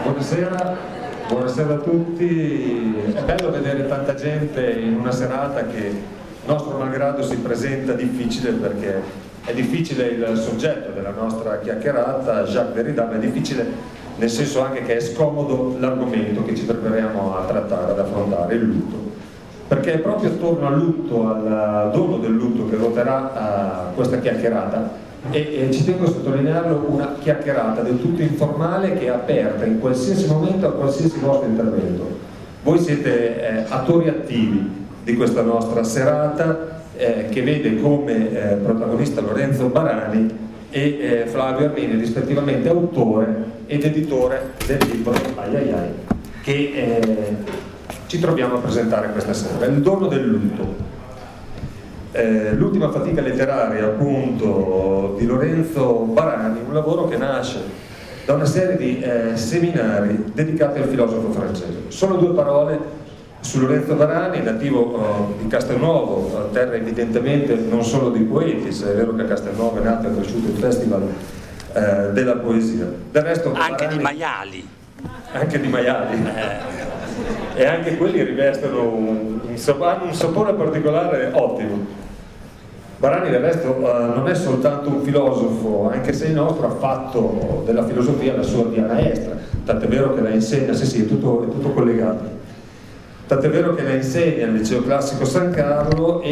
Buonasera a tutti. È bello vedere tanta gente in una serata che, nostro malgrado, si presenta difficile, perché è difficile il soggetto della nostra chiacchierata, Jacques Derrida, ma è difficile nel senso anche che è scomodo l'argomento che ci prepariamo a trattare, ad affrontare, il lutto. Perché è proprio attorno al lutto, al dono del lutto, che ruoterà questa chiacchierata. E ci tengo a sottolinearlo, una chiacchierata del tutto informale che è aperta in qualsiasi momento a qualsiasi vostro intervento. Voi siete attori attivi di questa nostra serata che vede come protagonista Lorenzo Barani e Flavio Armini, rispettivamente autore ed editore del libro che ci troviamo a presentare questa sera, Il dono del lutto. L'ultima fatica letteraria, appunto, di Lorenzo Barani, un lavoro che nasce da una serie di seminari dedicati al filosofo francese. Solo due parole su Lorenzo Barani, nativo di Castelnuovo, terra evidentemente non solo di poeti, se è vero che a Castelnuovo è nato e cresciuto il Festival della poesia. Del resto, anche Barani, di maiali. Anche di maiali. E anche quelli rivestono hanno un sapore particolare ottimo. Barani del resto non è soltanto un filosofo, anche se il nostro ha fatto della filosofia la sua via maestra, tant'è vero che la insegna, sì, è tutto collegato, tant'è vero che la insegna al Liceo Classico San Carlo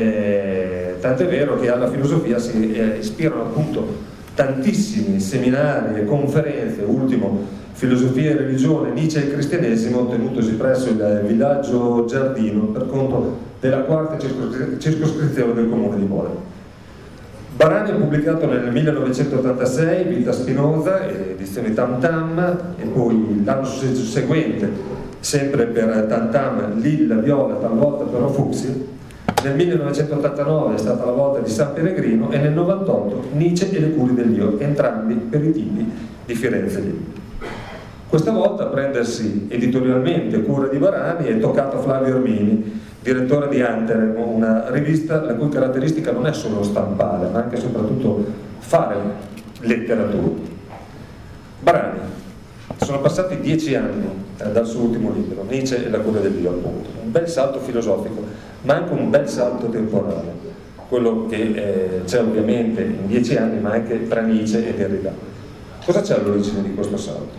e tant'è vero che alla filosofia si ispirano appunto tantissimi seminari e conferenze, ultimo Filosofia e religione, Nietzsche e il cristianesimo, tenutosi presso il villaggio Giardino per conto della quarta circoscrizione del comune di Mole. Barani ha pubblicato nel 1986 Vita Spinoza, edizione Tam Tam, e poi l'anno seguente, sempre per Tam Tam, Lilla, Viola, talvolta però Fucsia. Nel 1989 è stata la volta di San Pellegrino e nel 1998 Nietzsche e le cure dell'io, entrambi per i tipi di Firenze Libri. Questa volta a prendersi editorialmente cura di Barani è toccato a Flavio Armini, direttore di Anterem, una rivista la cui caratteristica non è solo stampare, ma anche e soprattutto fare letteratura. Barani, sono passati 10 anni dal suo ultimo libro, Nietzsche e la cura dell'io, appunto. Un bel salto filosofico, ma anche un bel salto temporale, quello che c'è ovviamente in 10 anni, ma anche tra Nietzsche e Derrida. Cosa c'è all'origine di questo salto?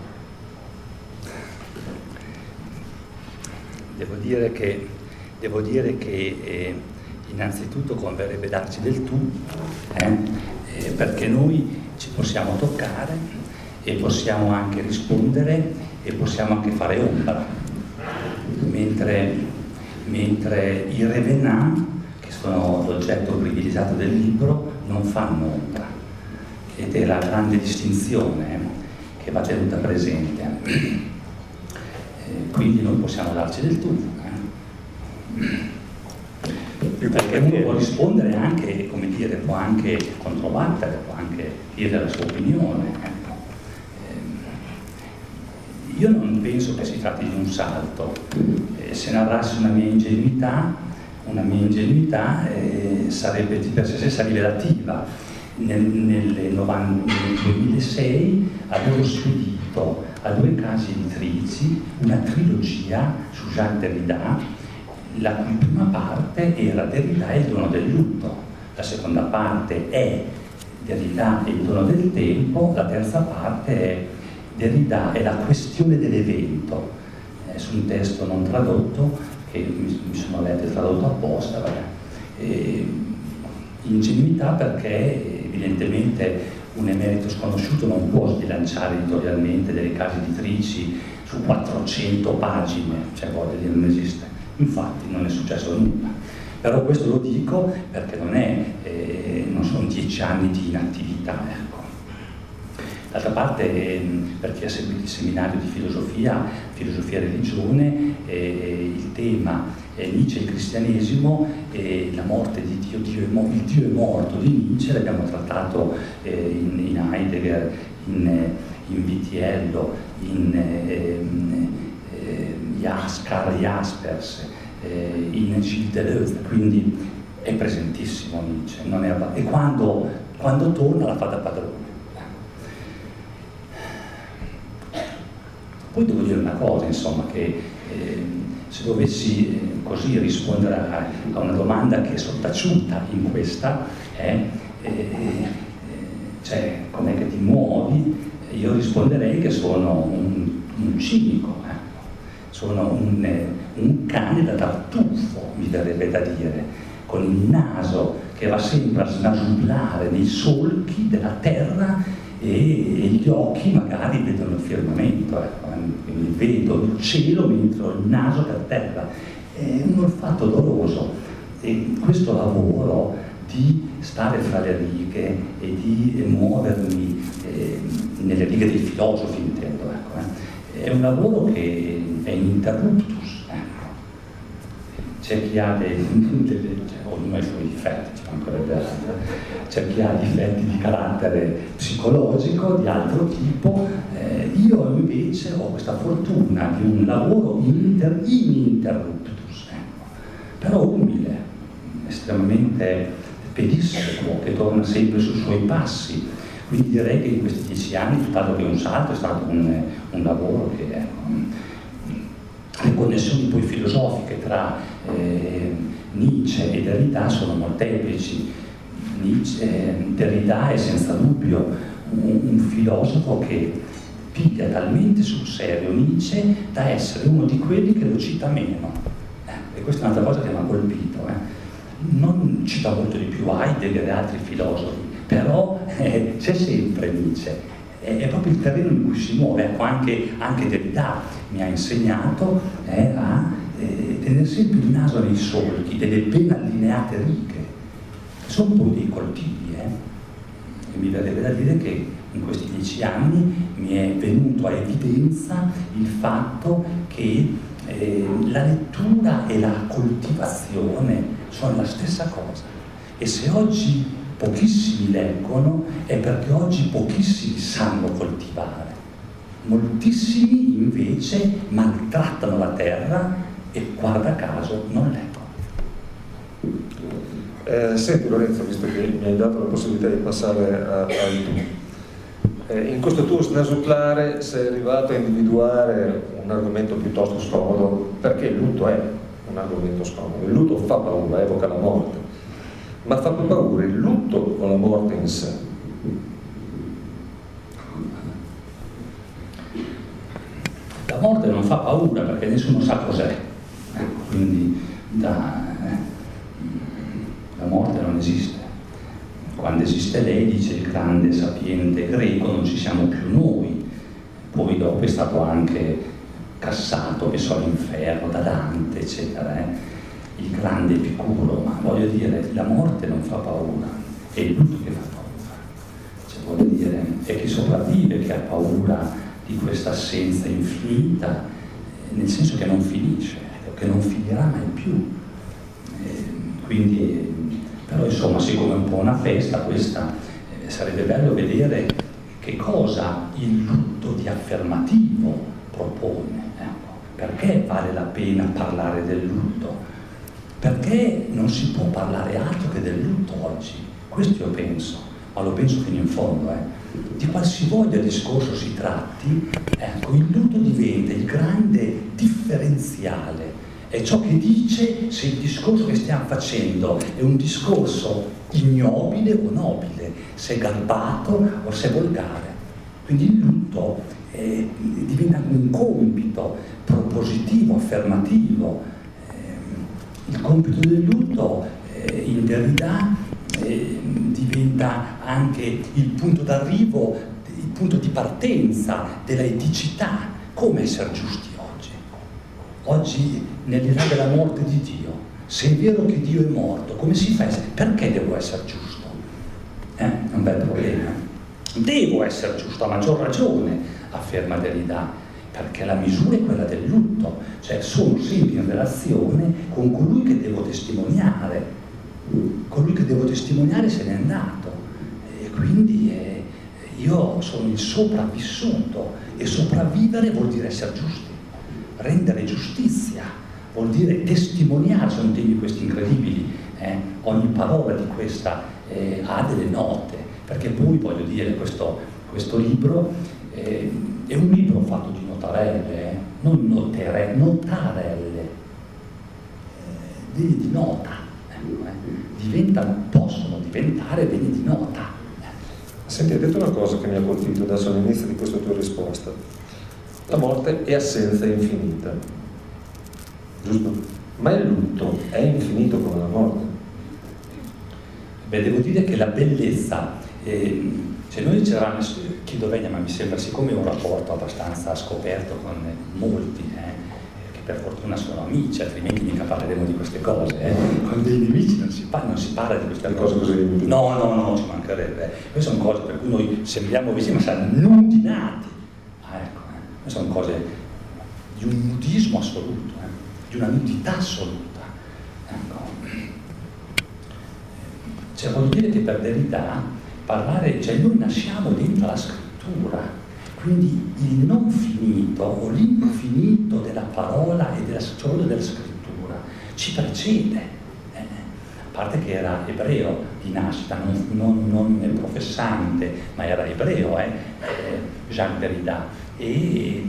Devo dire che innanzitutto converrebbe darci del tu, perché noi ci possiamo toccare e possiamo anche rispondere e possiamo anche fare ombra, mentre i revenant, che sono l'oggetto privilegiato del libro, non fanno ombra, ed è la grande distinzione che va tenuta presente. Quindi noi possiamo darci del tu, perché uno può rispondere anche, come dire, può anche controbattere, può anche dire la sua opinione. Io non penso che si tratti di un salto. Se narrassi una mia ingenuità sarebbe di per sé rivelativa. Nel 2006 avevo spedito a 2 case editrici una trilogia su Jacques Derrida, la cui prima parte era Derrida e il dono del lutto, la seconda parte è Derrida e il dono del tempo, la terza parte è Derrida e la questione dell'evento. Su un testo non tradotto, che mi sono letto e tradotto apposta, ingenuità perché evidentemente un emerito sconosciuto non può sbilanciare editorialmente delle case editrici su 400 pagine, cioè voglio dire, non esiste. Infatti non è successo nulla. Però questo lo dico perché non sono 10 anni di inattività, ecco. D'altra parte, per chi ha seguito il seminario di filosofia e religione, il tema Nietzsche e il cristianesimo, la morte di Dio, il Dio è morto di Nietzsche, l'abbiamo trattato in Heidegger, in Vitiello, in Karl Jaspers, in Gilles Deleuze, quindi è presentissimo Nietzsche, e quando torna la fa da padrone. Poi devo dire una cosa, insomma, che se dovessi così rispondere a una domanda che è sottaciuta in questa, cioè com'è che ti muovi, io risponderei che sono un cinico, sono un cane da tartufo, mi verrebbe da dire, con il naso che va sempre a snasullare nei solchi della terra e gli occhi magari vedono il firmamento, quindi vedo il cielo mentre ho il naso per terra. È un olfatto odoroso, e questo lavoro di stare fra le righe e di muovermi nelle righe dei filosofi, intendo, è un lavoro che è ininterruptus. C'è chi ha ognuno ha i suoi difetti, c'è chi ha difetti di carattere psicologico, di altro tipo. Io invece ho questa fortuna di un lavoro ininterruptus, però umile, estremamente pedissequo, che torna sempre sui suoi passi. Quindi direi che in questi 10 anni, tutt'altro che un salto, è stato un lavoro che le connessioni poi filosofiche tra Nietzsche e Derrida sono molteplici. Derrida è senza dubbio un filosofo che piglia talmente sul serio Nietzsche da essere uno di quelli che lo cita meno, e questa è un'altra cosa che mi ha colpito. Non cita molto di più Heidegger e altri filosofi, però c'è sempre Nietzsche, è proprio il terreno in cui si muove. Ecco, anche Derrida mi ha insegnato a tenere sempre il naso nei solchi delle ben allineate righe, che sono poi dei coltivi, e mi verrebbe da dire che in questi 10 anni mi è venuto a evidenza il fatto che la lettura e la coltivazione sono la stessa cosa, e se oggi pochissimi leggono è perché oggi pochissimi sanno coltivare. Moltissimi invece maltrattano la terra e, guarda caso, non leggono. Senti Lorenzo, visto che mi hai dato la possibilità di passare al tu, in questo tuo snasullare sei arrivato a individuare un argomento piuttosto scomodo, perché il lutto è un argomento scomodo. Il lutto fa paura, evoca la morte, ma fa più paura il lutto o la morte in sé? La morte non fa paura perché nessuno sa cos'è, quindi la morte non esiste. Quando esiste lei, dice il grande sapiente greco, non ci siamo più noi. Poi dopo è stato anche cassato, che so, l'inferno da Dante, eccetera, il grande Epicuro. Ma voglio dire, la morte non fa paura, è il lutto che fa paura. Cioè, voglio dire, è chi sopravvive che ha paura di questa assenza infinita, nel senso che non finisce, che non finirà mai più. Però insomma, siccome è un po' una festa questa, sarebbe bello vedere che cosa il lutto di affermativo propone. Perché vale la pena parlare del lutto? Perché non si può parlare altro che del lutto oggi? Questo io penso, ma lo penso fino in fondo. Di qualsivoglia discorso si tratti, ecco, il lutto diventa il grande differenziale. È ciò che dice se il discorso che stiamo facendo è un discorso ignobile o nobile, se è garbato o se è volgare. Quindi il lutto diventa un compito propositivo, affermativo. Il compito del lutto in Derrida diventa anche il punto d'arrivo, il punto di partenza della eticità. Come essere giusti oggi? Oggi, nell'età della morte di Dio, se è vero che Dio è morto, come si fa? Perché devo essere giusto? È un bel problema. Devo essere giusto, a maggior ragione, afferma Derrida, perché la misura è quella del lutto, cioè sono sempre in relazione con colui che devo testimoniare. Colui che devo testimoniare se n'è andato, e quindi io sono il sopravvissuto, e sopravvivere vuol dire essere giusti. Rendere giustizia vuol dire testimoniare, sono temi questi incredibili, ogni parola di questa ha delle note, perché poi voglio dire questo libro è un libro fatto di note notarelle, non notere, notarelle, degni di nota, possono diventare degni di nota. Senti, hai detto una cosa che mi ha colpito adesso all'inizio di questa tua risposta. La morte è assenza infinita, giusto? Ma il lutto è infinito come la morte? Beh, devo dire che la bellezza, cioè noi c'eravamo, Chido Vegna, ma mi sembra, siccome ho un rapporto abbastanza scoperto con molti, che per fortuna sono amici, altrimenti mica parleremo di queste cose, con dei nemici non si parla di queste cose così. No, ci mancherebbe. Queste sono cose per cui noi sembriamo vicini, ma siamo nudi nati. Queste sono cose di un nudismo assoluto, di una nudità assoluta. Ecco. Cioè, voglio dire che per Derrida cioè noi nasciamo dentro la scrittura, quindi il non finito o l'infinito della parola e solo della scrittura ci precede. A parte che era ebreo di nascita, non professante, ma era ebreo, Jacques Derrida. E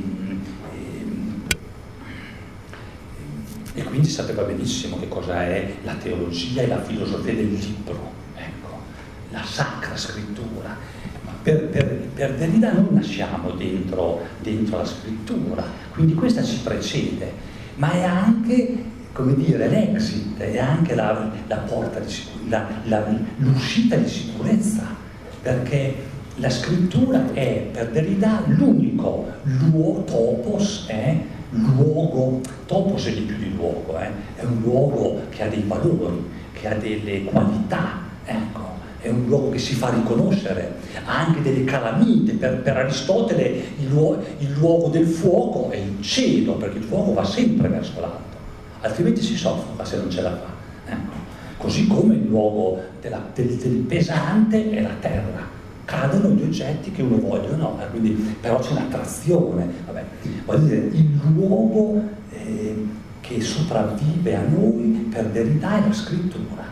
quindi sapeva benissimo che cosa è la teologia e la filosofia del libro, ecco, la sacra scrittura. Ma per Derrida noi nasciamo dentro la scrittura, quindi questa ci precede, ma è anche, come dire, l'exit, è anche la porta l'uscita di sicurezza, perché la scrittura è per Derrida l'unico topos, luogo, topos è di più di luogo, è un luogo che ha dei valori, che ha delle qualità, ecco, è un luogo che si fa riconoscere, ha anche delle calamite. Per Aristotele il luogo del fuoco è il cielo, perché il fuoco va sempre verso l'alto, altrimenti si soffoca se non ce la fa, ecco. Così come il luogo del pesante è la terra. Cadono gli oggetti che uno voglia o no, quindi però c'è un'attrazione. Vabbè, voglio dire, il luogo che sopravvive a noi per Derrida è la scrittura,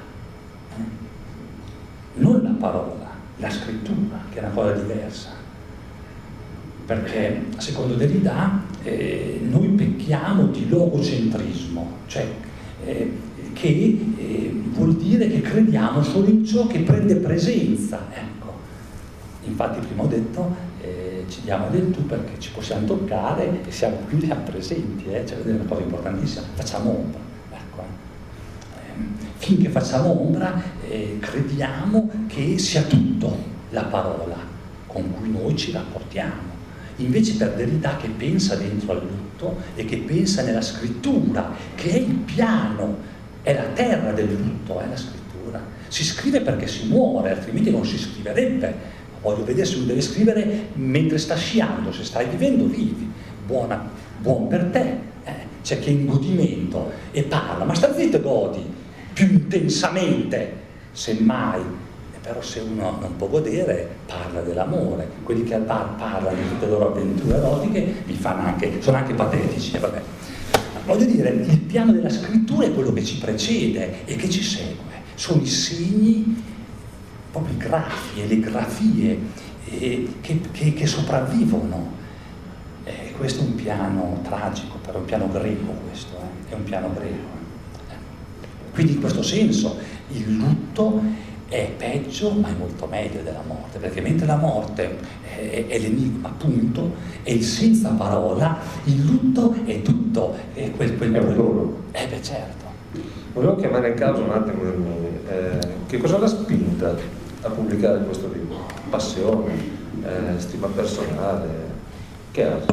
non la parola, la scrittura, che è una cosa diversa, perché secondo Derrida noi pecchiamo di logocentrismo, cioè che vuol dire che crediamo solo in ciò che prende presenza, ecco. Infatti prima ho detto, ci diamo del tu perché ci possiamo toccare e siamo più presenti, cioè è una cosa importantissima, facciamo ombra, ecco. Finché facciamo ombra crediamo che sia tutto la parola con cui noi ci rapportiamo. Invece per Derrida, che pensa dentro al lutto e che pensa nella scrittura, che è il piano, è la terra del lutto, è la scrittura. Si scrive perché si muore, altrimenti non si scriverebbe. Voglio vedere se uno deve scrivere mentre sta sciando, se stai vivendo vivi, buon per te. C'è chi è in godimento e parla, ma sta zitto e godi più intensamente, semmai. Però se uno non può godere, parla dell'amore. Quelli che al bar parlano di tutte le loro avventure erotiche sono anche patetici, vabbè. Voglio dire, il piano della scrittura è quello che ci precede e che ci segue, sono i segni, proprio i grafi e le grafie che sopravvivono. Questo è un piano tragico, però è un piano greco questo, è un piano greco. Quindi in questo senso il lutto è peggio, ma è molto meglio della morte, perché mentre la morte è l'enigma, appunto, è il senza parola, il lutto è tutto, è quel beh, certo. Volevo chiamare in causa un attimo che cosa l'ha spinta a pubblicare questo libro? Passione, stima personale, che altro?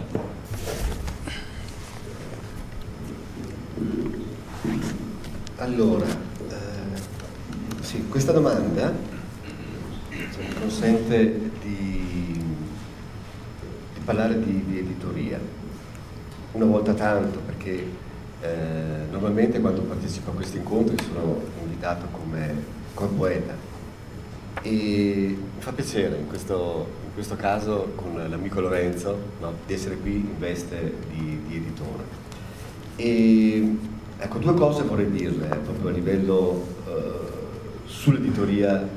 Allora, sì, questa domanda mi consente di parlare di editoria. Una volta tanto, perché normalmente quando partecipo a questi incontri sono invitato come poeta e mi fa piacere in questo caso con l'amico Lorenzo, no, di essere qui in veste di editore. E ecco, due cose vorrei dirle proprio a livello sull'editoria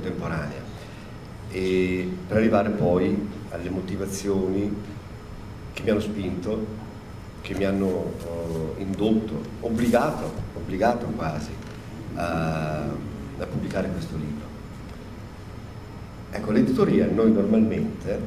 contemporanea, e per arrivare poi alle motivazioni che mi hanno spinto, che mi hanno indotto, obbligato quasi a pubblicare questo libro. Ecco, l'editoria noi normalmente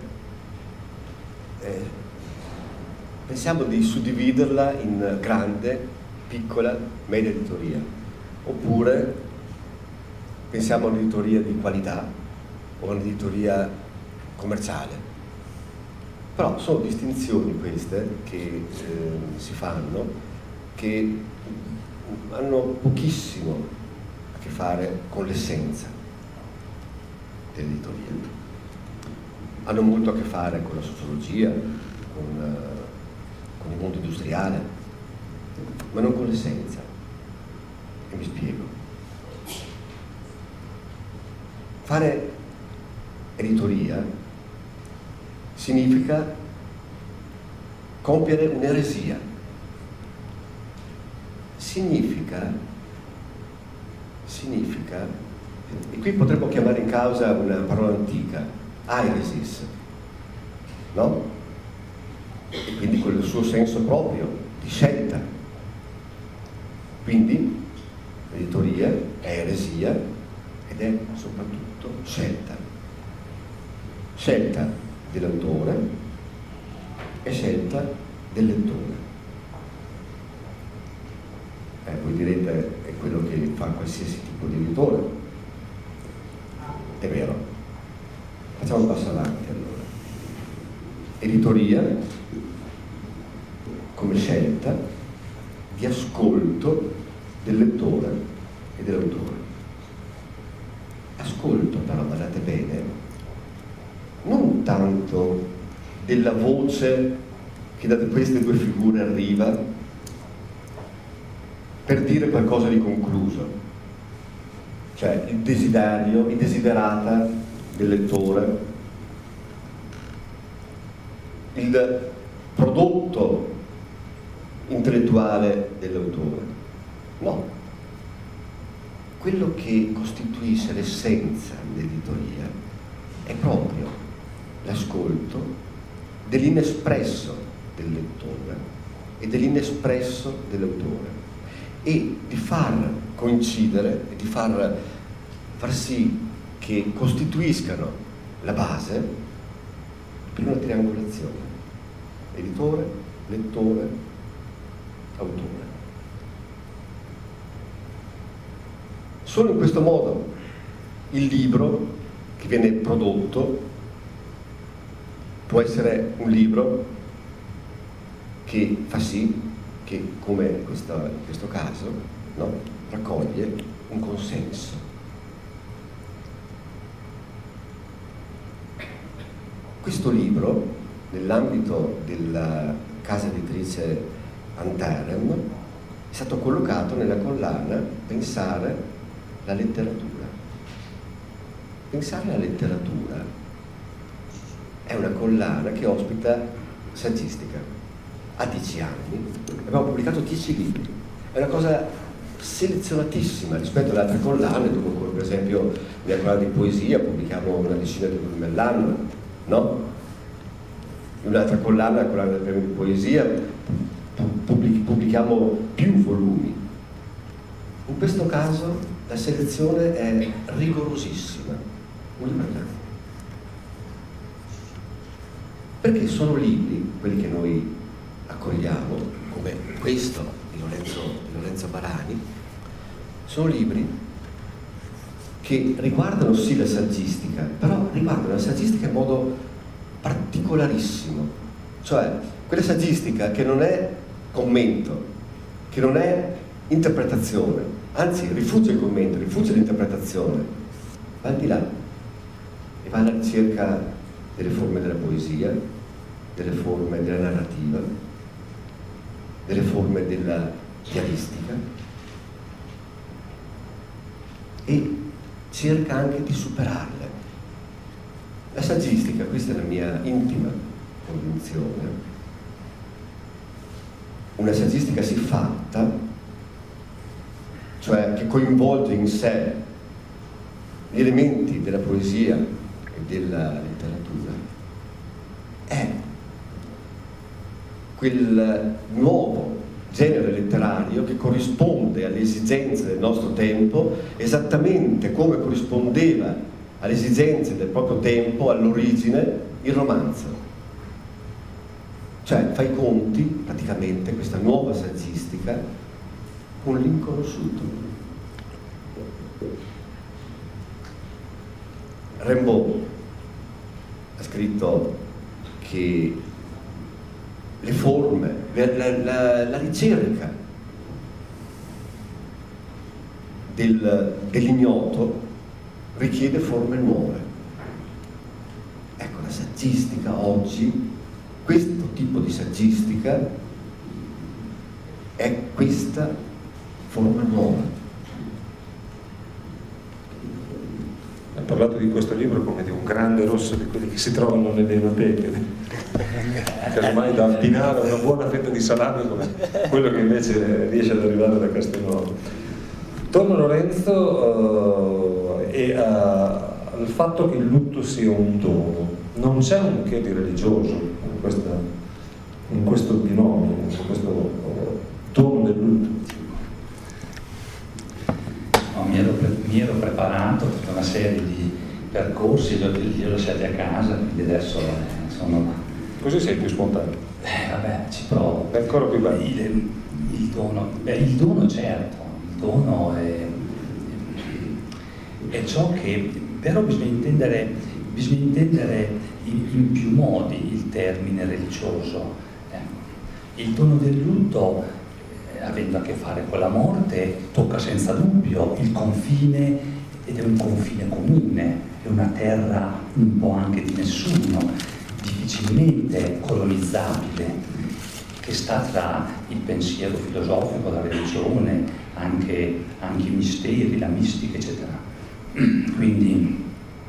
pensiamo di suddividerla in grande, piccola, media editoria, oppure pensiamo a un'editoria di qualità o a un'editoria commerciale. Però sono distinzioni queste che si fanno, che hanno pochissimo a che fare con l'essenza dell'editoria. Hanno molto a che fare con la sociologia, con il mondo industriale, ma non con l'essenza. E mi spiego. Fare editoria significa compiere un'eresia. Significa, e qui potremmo chiamare in causa una parola antica, airesis, no? E quindi con il suo senso proprio di scelta. Quindi l'editoria è eresia ed è soprattutto scelta. Scelta dell'autore e scelta del lettore. Voi direte, è quello che fa qualsiasi tipo di editore. È vero. Facciamo un passo avanti allora. Editoria come scelta di ascolto del lettore e dell'autore. Ascolto però, guardate bene, non tanto della voce che da queste due figure arriva per dire qualcosa di concluso, cioè il desiderio, il desiderata del lettore, il prodotto intellettuale dell'autore. No. Quello che costituisce l'essenza dell'editoria è proprio l'ascolto dell'inespresso del lettore e dell'inespresso dell'autore, e di far coincidere e di far sì che costituiscano la base per una triangolazione: editore, lettore, autore. Solo in questo modo il libro che viene prodotto può essere un libro che fa sì che, come in questo caso, no, raccoglie un consenso. Questo libro, nell'ambito della casa editrice Anterem, è stato collocato nella collana Pensare la letteratura. Pensare la letteratura è una collana che ospita saggistica. A 10 anni abbiamo pubblicato 10 libri. È una cosa selezionatissima rispetto alle altre collane, dove per esempio nella collana di poesia pubblichiamo una decina di volumi all'anno, no? In un'altra collana, la collana del premio di poesia, pubblichiamo più volumi. In questo caso la selezione è rigorosissima, un libro all'anno. Perché sono libri, quelli che noi accogliamo, come questo di Lorenzo Barani, sono libri che riguardano sì la saggistica, però riguardano la saggistica in modo particolarissimo, cioè quella saggistica che non è commento, che non è interpretazione, anzi rifugge il commento, rifugge l'interpretazione, va al di là e va alla ricerca delle forme della poesia, delle forme della narrativa, delle forme della diaristica, e cerca anche di superarle. La saggistica, questa è la mia intima convinzione, una saggistica siffatta, cioè che coinvolge in sé gli elementi della poesia e della letteratura, è quel nuovo genere letterario che corrisponde alle esigenze del nostro tempo esattamente come corrispondeva alle esigenze del proprio tempo, all'origine, il romanzo. Cioè fa i conti, praticamente, questa nuova saggistica con l'inconosciuto. Rimbaud ha scritto che le forme, la ricerca dell'ignoto richiede forme nuove. Ecco, la saggistica oggi, questo tipo di saggistica è questa forma nuova. Ha parlato di questo libro come di un grande rosso di quelli che si trovano nelle enoteche, casomai da abbinare una buona fetta di salame come quello che invece riesce ad arrivare da Castelnuovo. Torno Lorenzo al fatto che il lutto sia un dono. Non c'è un che di religioso in questo binomio, in questo dono del lutto. No, mi ero preparato tutta una serie di percorsi, li ho lasciati a casa, quindi adesso sono là. Così sei più spontaneo. Vabbè, ci provo. È ancora più bello. Il dono, il dono certo, il dono è ciò che, però bisogna intendere in più modi il termine religioso. Il dono del lutto, avendo a che fare con la morte, tocca senza dubbio il confine, ed è un confine comune, è una terra un po' anche di nessuno, difficilmente colonizzabile, che sta tra il pensiero filosofico, la religione, anche i misteri, la mistica, eccetera. Quindi,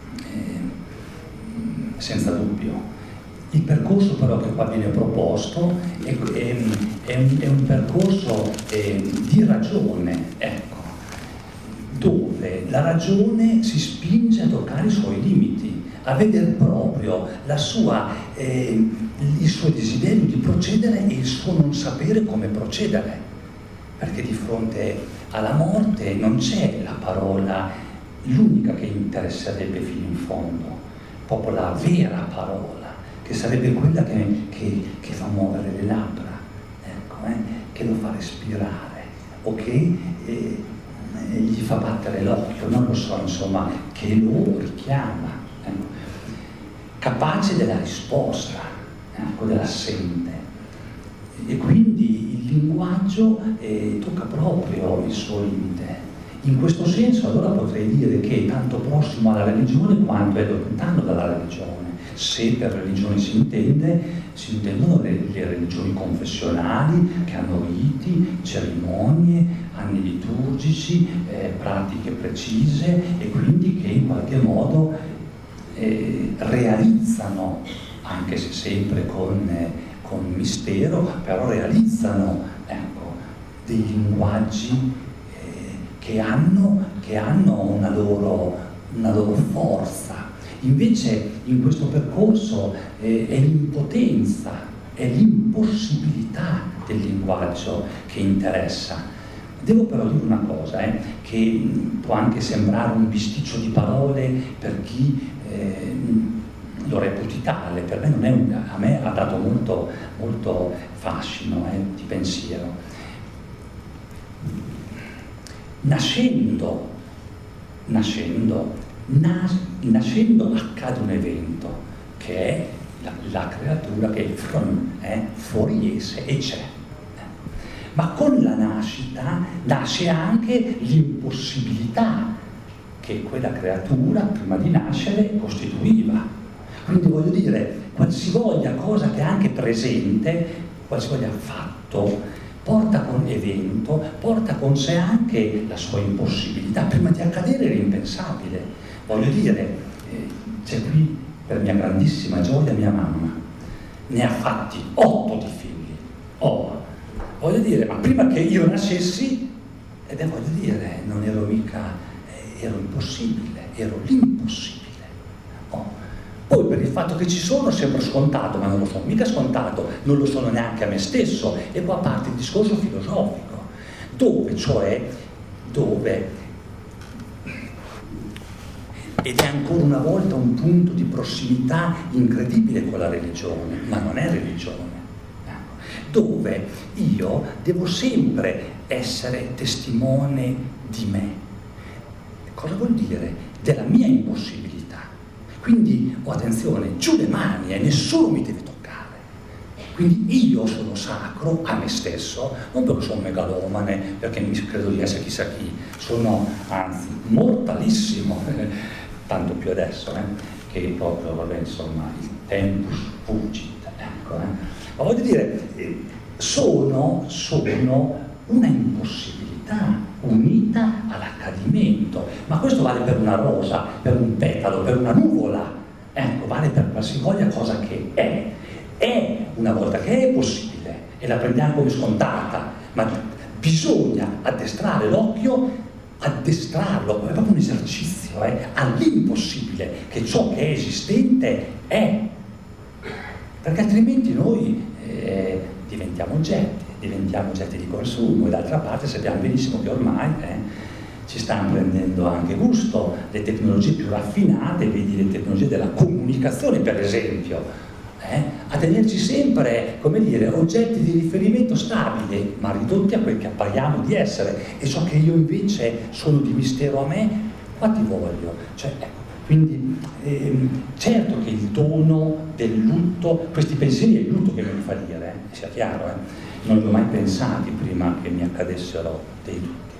senza dubbio. Il percorso però che qua viene proposto è un percorso di ragione, ecco, dove la ragione si spinge a toccare i suoi limiti, a vedere proprio il suo desiderio di procedere e il suo non sapere come procedere, perché di fronte alla morte non c'è la parola, l'unica che interesserebbe fino in fondo, proprio la vera parola, che sarebbe quella che fa muovere le labbra, ecco, che lo fa respirare, o che gli fa battere l'occhio, non lo so, insomma, che lo richiama, ecco. Capace della risposta, ecco, dell'assente. E quindi il linguaggio tocca proprio il suo limite. In questo senso allora potrei dire che è tanto prossimo alla religione quanto è lontano dalla religione. Se per religione si intendono le religioni confessionali che hanno riti, cerimonie, anni liturgici, pratiche precise e quindi che in qualche modo realizzano, anche se sempre con mistero, però realizzano, ecco, dei linguaggi che hanno una loro forza. Invece in questo percorso è l'impotenza, è l'impossibilità del linguaggio che interessa. Devo però dire una cosa, che può anche sembrare un bisticcio di parole per chi lo reputi tale, per me non è a me ha dato molto, molto fascino di pensiero. Nascendo accade un evento che è la creatura che è fuori esse e c'è. Ma con la nascita nasce anche l'impossibilità che quella creatura prima di nascere costituiva. Quindi voglio dire, qualsivoglia cosa che è anche presente, qualsivoglia fatto, porta con sé anche la sua impossibilità. Prima di accadere era impensabile. Voglio dire, c'è qui per mia grandissima gioia mia mamma, ne ha fatti 8 di figli. Voglio dire, ma prima che io nascessi, voglio dire, non ero mica, ero impossibile, ero l'impossibile. Poi per il fatto che ci sono sembra scontato, ma non lo sono mica scontato, non lo sono neanche a me stesso. E qua parte il discorso filosofico, dove ed è ancora una volta un punto di prossimità incredibile con la religione, ma non è religione, dove io devo sempre essere testimone di me. Cosa vuol dire? Della mia impossibilità. Quindi, attenzione, giù le mani e nessuno mi deve toccare. Quindi io sono sacro a me stesso, non perché sono megalomane, perché mi credo di essere chissà chi, sono anzi mortalissimo, tanto più adesso, che proprio, vabbè, insomma, il tempus fugit, ecco. Ma voglio dire, sono una impossibilità unita all'accadimento, ma questo vale per una rosa, per un petalo, per una nuvola, ecco, vale per qualsivoglia cosa che è una volta che è possibile e la prendiamo come scontata, ma bisogna addestrare l'occhio, addestrarlo, è proprio un esercizio, all'impossibile, che ciò che è esistente è, perché altrimenti noi diventiamo oggetti di consumo, e d'altra parte sappiamo benissimo che ormai ci stanno prendendo anche gusto le tecnologie più raffinate, vedi le tecnologie della comunicazione per esempio, a tenerci sempre, come dire, oggetti di riferimento stabili, ma ridotti a quel che appariamo di essere, e ciò che io invece sono di mistero a me, qua ti voglio. Cioè, ecco, quindi certo che il dono del lutto, questi pensieri è il lutto che mi fa dire, sia chiaro, non li ho mai pensati prima che mi accadessero dei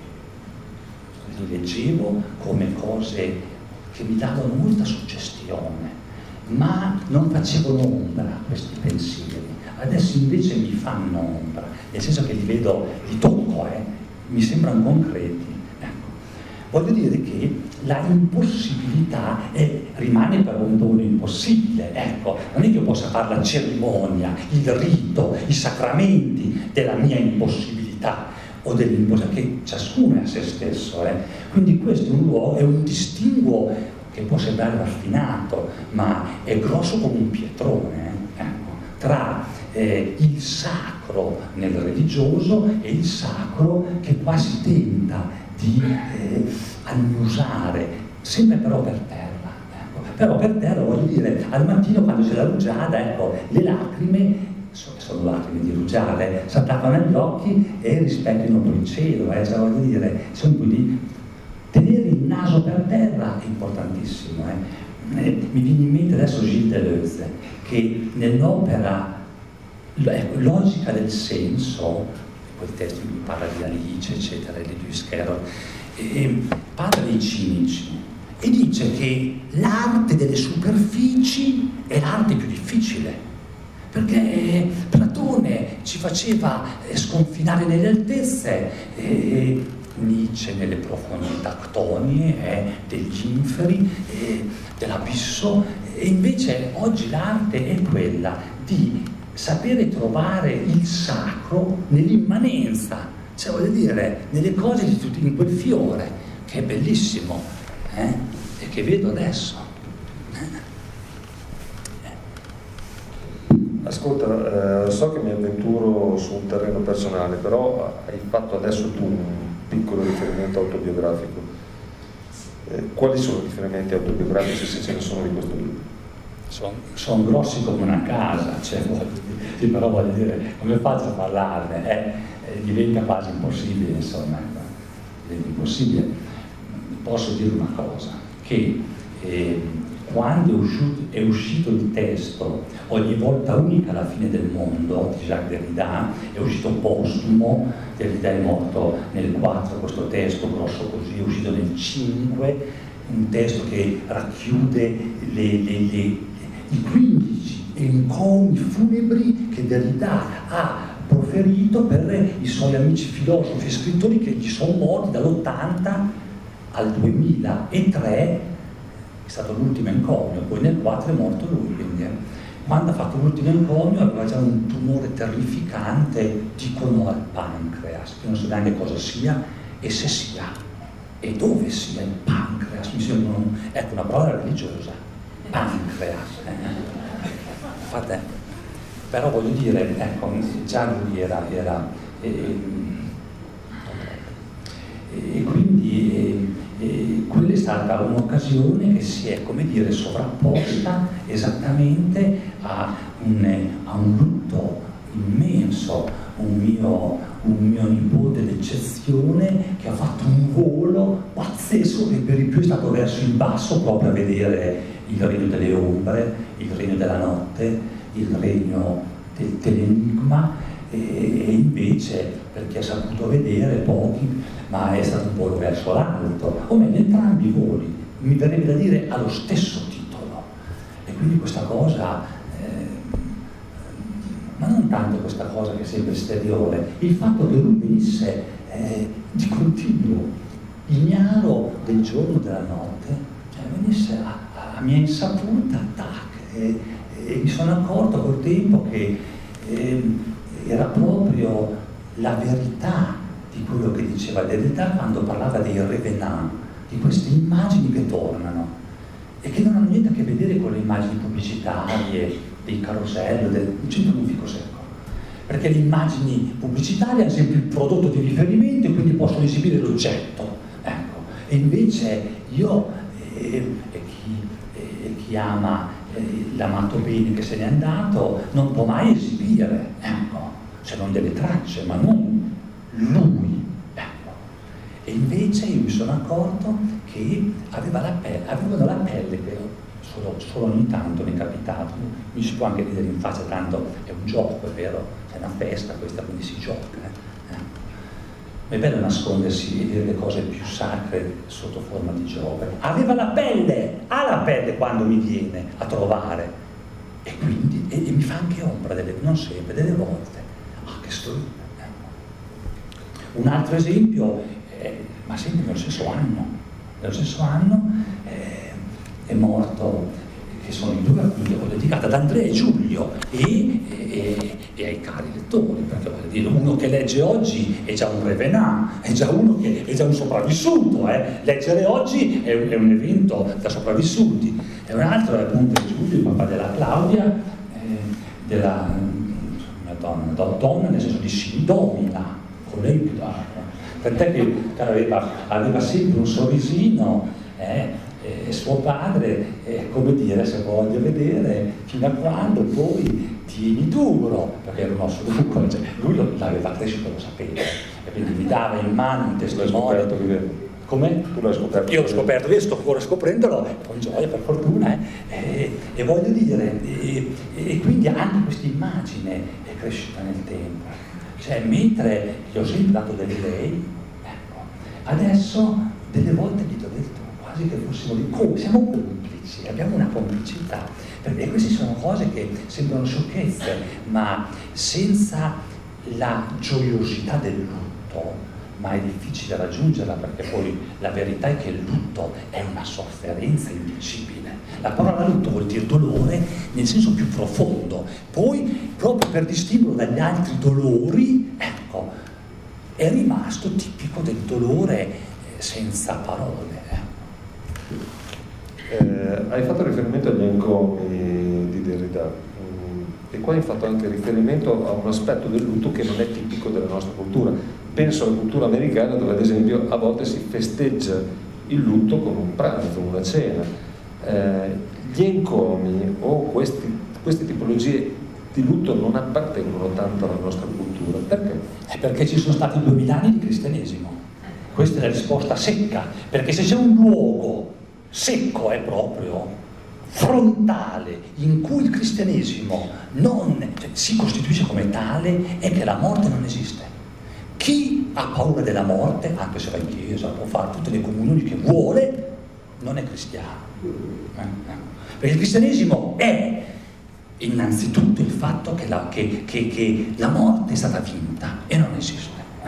lutti. Li leggevo come cose che mi davano molta suggestione, ma non facevano ombra questi pensieri. Adesso invece mi fanno ombra, nel senso che li vedo, li tocco, mi sembrano concreti. Ecco. Voglio dire che la impossibilità rimane però un dono impossibile. Ecco, non è che io possa fare la cerimonia, il rito, i sacramenti della mia impossibilità o dell'impossibilità, che ciascuno è a se stesso. Quindi questo è un luogo, è un distinguo che può sembrare raffinato, ma è grosso come un pietrone, ecco, tra il sacro nel religioso e il sacro che qua si tenta di annusare, sempre però per terra. Ecco. Però per terra, voglio dire, al mattino quando c'è la rugiada, ecco, le lacrime, sono lacrime di rugiada, si attaccano agli occhi e rispecchiano poi il cielo, cioè, voglio dire, sono quindi tenere il naso per terra è importantissimo. Mi viene in mente adesso Gilles Deleuze, che nell'opera Logica del senso, quel testo in cui parla di Alice, eccetera, di Lewis Carroll, parla dei cinici e dice che l'arte delle superfici è l'arte più difficile, perché Platone ci faceva sconfinare nelle altezze, Nietzsche nelle profondità ctonie, degli inferi, dell'abisso, e invece oggi l'arte è quella di sapere trovare il sacro nell'immanenza, cioè voglio dire, nelle cose di tutti, in quel fiore, che è bellissimo, e che vedo adesso. Ascolta, so che mi avventuro su un terreno personale, però hai fatto adesso tu un piccolo riferimento autobiografico. Quali sono i riferimenti autobiografici, se ce ne sono, di questo libro? Sono grossi come una casa, cioè, sì, però voglio dire, come faccio a parlarne? Diventa quasi impossibile, insomma, diventa impossibile. Posso dire una cosa, che quando è uscito il testo Ogni volta unica alla fine del mondo di Jacques Derrida, è uscito postumo, Derrida è morto nel 4, questo testo grosso così è uscito nel 5, un testo che racchiude i 15 encomi funebri che Derrida ha proferito per i suoi amici filosofi e scrittori che gli sono morti dall'80 al 2003, è stato l'ultimo encomio, poi nel 4 è morto lui, quindi quando ha fatto l'ultimo encomio aveva già un tumore terrificante, dicono al pancreas, che non so neanche cosa sia e se sia, e dove sia il pancreas, mi sembra ecco, una parola religiosa, pancreas. Però voglio dire, ecco, già lui era e quindi quella è stata un'occasione che si è, come dire, sovrapposta esattamente a un lutto immenso, un mio nipote d'eccezione che ha fatto un volo pazzesco, che per di più è stato verso il basso proprio a vedere il regno delle ombre, il regno della notte, il regno dell'enigma, e invece, perché ha saputo vedere pochi, ma è stato un volo verso l'alto, o meglio entrambi i voli, mi verrebbe da dire allo stesso titolo. E quindi questa cosa, ma non tanto questa cosa che sembra esteriore, il fatto che lui venisse di continuo, ignaro del giorno e della notte, cioè venisse a mia insaputa, e mi sono accorto col tempo che era proprio la verità di quello che diceva Derrida quando parlava dei revenants, di queste immagini che tornano e che non hanno niente a che vedere con le immagini pubblicitarie dei carosello, del centro non fico secco, perché le immagini pubblicitarie hanno sempre il prodotto di riferimento e quindi possono esibire l'oggetto, ecco. E invece io chi ama l'amato bene che se n'è andato non può mai esibire, ecco, se non delle tracce, ma non lui, ecco. E invece io mi sono accorto che avevano la pelle, che solo ogni tanto mi è capitato, mi si può anche ridere in faccia, tanto è un gioco, è vero, è una festa questa, quindi si gioca, Ma è bello nascondersi e dire le cose più sacre sotto forma di gioco. Aveva la pelle, ha la pelle quando mi viene a trovare, e quindi e mi fa anche ombra, non sempre, delle volte. Che storia. Un altro esempio, ma sempre nello stesso anno è morto, che sono i due a cui ho dedicato, ad Andrea e Giulio e ai cari lettori, perché voglio dire, uno che legge oggi è già un revenant, è già uno che è già un sopravvissuto, leggere oggi è un evento da sopravvissuti, e un altro è appunto Giulio, il papà della Claudia, della donna nel senso di si domina, con lei più tant'è che aveva sempre un sorrisino, e suo padre, come dire, se voglio vedere fino a quando poi tieni duro, perché era un osso duro, cioè, lui l'aveva cresciuto, lo sapeva, e quindi mi dava in mano un testimone. Come? Tu l'hai scoperto? Io l'ho scoperto, io sto ancora scoprendolo, con gioia, per fortuna, e voglio dire, e quindi anche questa immagine è cresciuta nel tempo, cioè mentre gli ho sempre dato delle lei, ecco, adesso delle volte gli do del tu, quasi che fossimo siamo complici, abbiamo una complicità, perché queste sono cose che sembrano sciocchezze, ma senza la gioiosità del lutto, ma è difficile raggiungerla, perché poi la verità è che il lutto è una sofferenza indicibile. La parola lutto vuol dire dolore nel senso più profondo, poi proprio per distinguerlo dagli altri dolori, ecco, è rimasto tipico del dolore senza parole. Hai fatto riferimento agli encomi di Derrida, e qua hai fatto anche riferimento a un aspetto del lutto che non è tipico della nostra cultura. Penso alla cultura americana, dove ad esempio a volte si festeggia il lutto con un pranzo, una cena. Gli encomi o queste tipologie di lutto non appartengono tanto alla nostra cultura. Perché? È perché ci sono stati 2000 anni di cristianesimo. Questa è la risposta secca, perché se c'è un luogo secco è proprio frontale, in cui il cristianesimo si costituisce come tale, è che la morte non esiste. Chi ha paura della morte, anche se va in chiesa, può fare tutte le comunioni che vuole, non è cristiano. Perché il cristianesimo è innanzitutto il fatto che la morte è stata vinta e non esiste.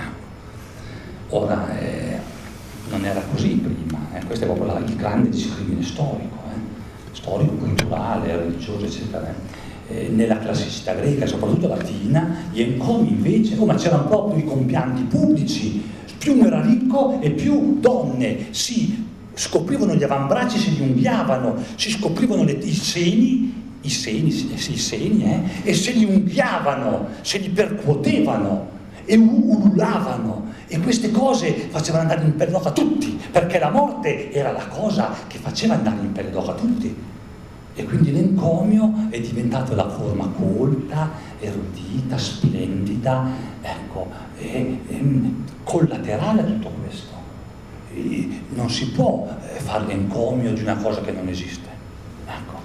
Ora, non era così prima, questo è proprio il grande discrimine storico, culturale, religioso, eccetera. Nella classicità greca, soprattutto latina, gli encomi invece, ma c'erano proprio i compianti pubblici, più uno era ricco e più donne si scoprivano gli avambracci, se li unghiavano, si scoprivano i seni, e se li unghiavano, se li percuotevano e ululavano, e queste cose facevano andare in pelle d'oca a tutti, perché la morte era la cosa che faceva andare in pelle d'oca a tutti. E quindi l'encomio è diventato la forma colta, erudita, splendida, ecco, collaterale a tutto questo. E non si può fare l'encomio di una cosa che non esiste. Ecco,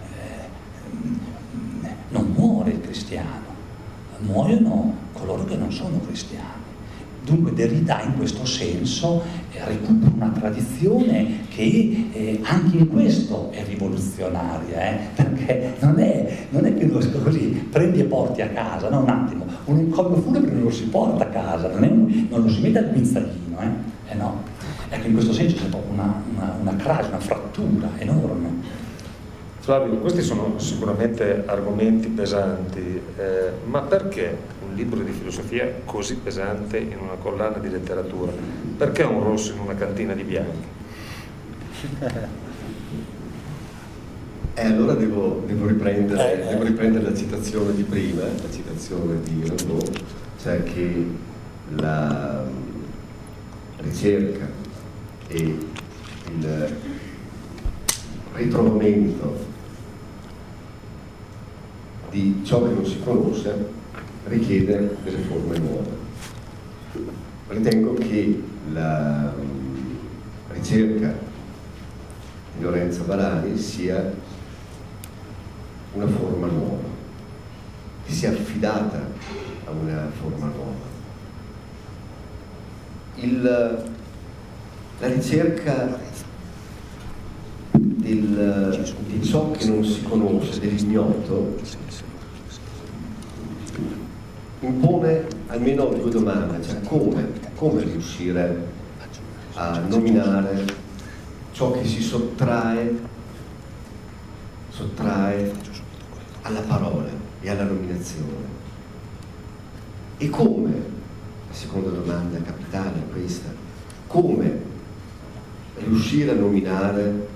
non muore il cristiano, muoiono coloro che non sono cristiani. Dunque Derrida in questo senso recupera una tradizione che anche in questo è rivoluzionaria, perché non è che lo così prendi e porti a casa, no, un attimo, un encomio funebre non lo si porta a casa, non lo si mette al guinzaglino, no. Ecco, in questo senso c'è proprio una crasi, una frattura enorme. Flavio, questi sono sicuramente argomenti pesanti, ma perché un libro di filosofia così pesante in una collana di letteratura? Perché un rosso in una cantina di bianchi? Allora devo riprendere la citazione di prima, la citazione di Rimbaud, cioè che la ricerca e il ritrovamento di ciò che non si conosce richiede delle forme nuove. Ritengo che la ricerca di Lorenzo Varani sia una forma nuova, che sia affidata a una forma nuova. La ricerca di ciò che non si conosce, dell'ignoto, impone almeno due domande, cioè come riuscire a nominare ciò che si sottrae alla parola e alla nominazione, e come, la seconda domanda capitale è questa, come riuscire a nominare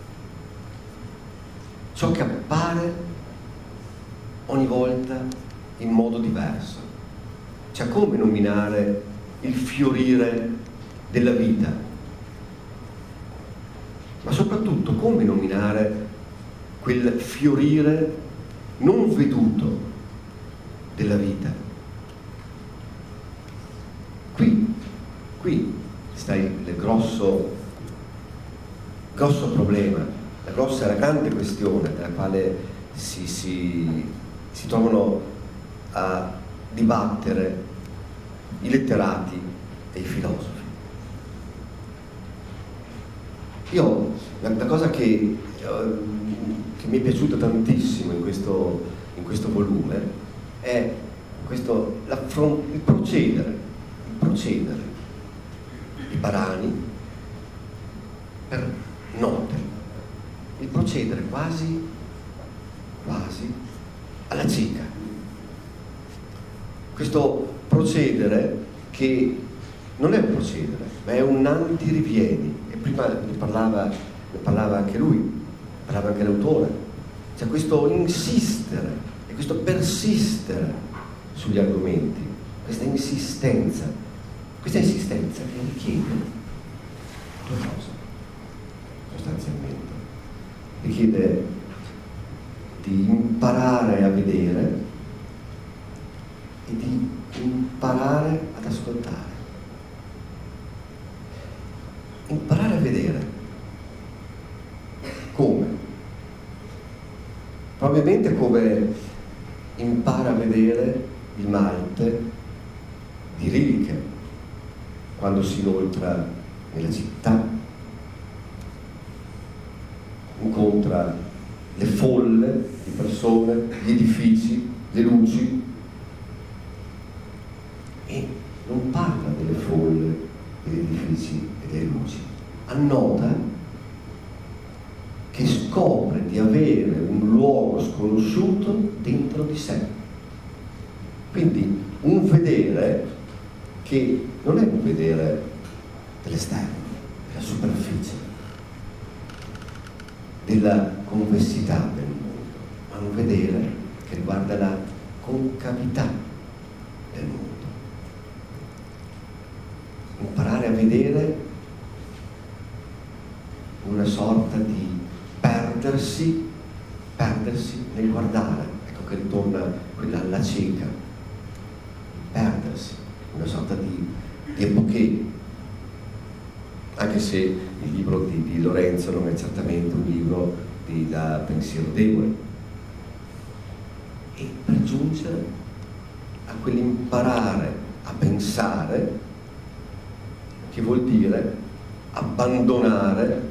ciò che appare ogni volta in modo diverso, cioè come nominare il fiorire della vita, ma soprattutto come nominare quel fiorire non veduto della vita. Qui sta il grosso problema, la grande questione della quale si trovano a dibattere i letterati e i filosofi. La cosa che mi è piaciuta tantissimo in questo volume è il procedere di Barani per note, il procedere quasi alla cieca. Questo procedere che non è un procedere, ma è un antirivieni, e prima ne parlava anche lui, parlava anche l'autore, cioè questo insistere e questo persistere sugli argomenti, questa insistenza che richiede due cose, sostanzialmente. Richiede di imparare a vedere e di imparare ad ascoltare. Imparare a vedere. Come? Probabilmente come impara a vedere il Marte di Rilke quando si inoltra nella città, incontra le folle di persone, gli edifici, le luci, e non parla delle folle, degli edifici e delle luci, annota che scopre di avere un luogo sconosciuto dentro di sé. Quindi un vedere che non è un vedere dell'esterno, della superficie, della convessità del mondo, ma un vedere che riguarda la concavità del mondo. Imparare a vedere una sorta di perdersi nel guardare. Ecco che ritorna quella alla cieca, perdersi, una sorta di epoché, anche se il libro di Lorenzo non è certamente un libro da pensiero debole, e per giungere a quell'imparare a pensare che vuol dire abbandonare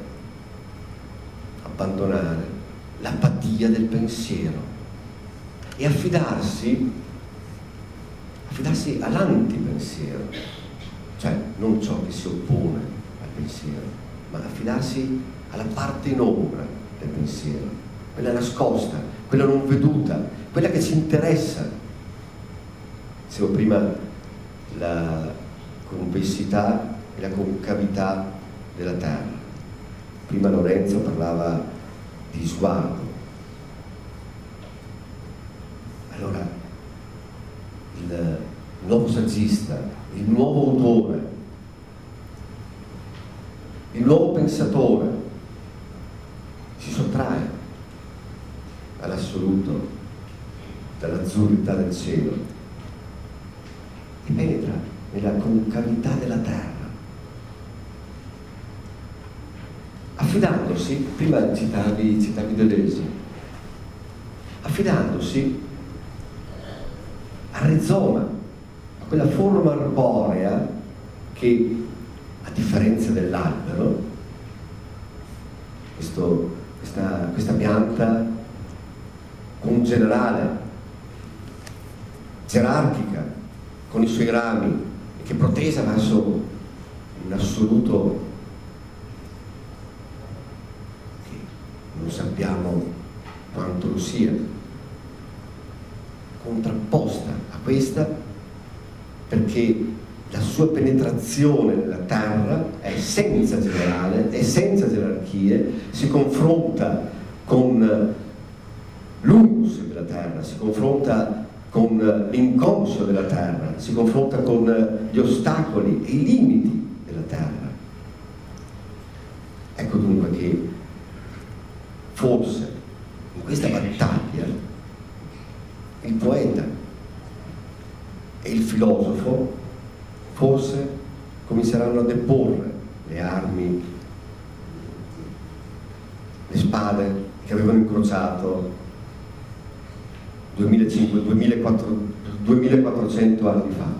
l'apatia del pensiero e affidarsi all'antipensiero, cioè non ciò che si oppone al pensiero, ma affidarsi alla parte in ombra del pensiero, quella nascosta, quella non veduta, quella che ci interessa. Dicevo prima la complessità e la concavità della terra. Prima Lorenzo parlava di sguardo. Allora, il nuovo saggista, il nuovo autore, il nuovo pensatore si sottrae all'assoluto, dall'azzurrità del cielo e penetra nella concavità della terra, affidandosi, prima citavi Deleuze, affidandosi al rizoma, a quella forma arborea che, a differenza dell'albero, questa pianta congenerale, gerarchica, con i suoi rami, che protesa verso un assoluto che non sappiamo quanto lo sia, contrapposta a questa, perché la sua penetrazione nella terra è senza generale, è senza gerarchie, si confronta con l'humus della terra, si confronta con l'inconscio della terra, si confronta con gli ostacoli e i limiti della terra. Ecco dunque che forse in questa battaglia il poeta e il filosofo forse cominceranno a deporre le armi, le spade che avevano incrociato 2400 anni fa,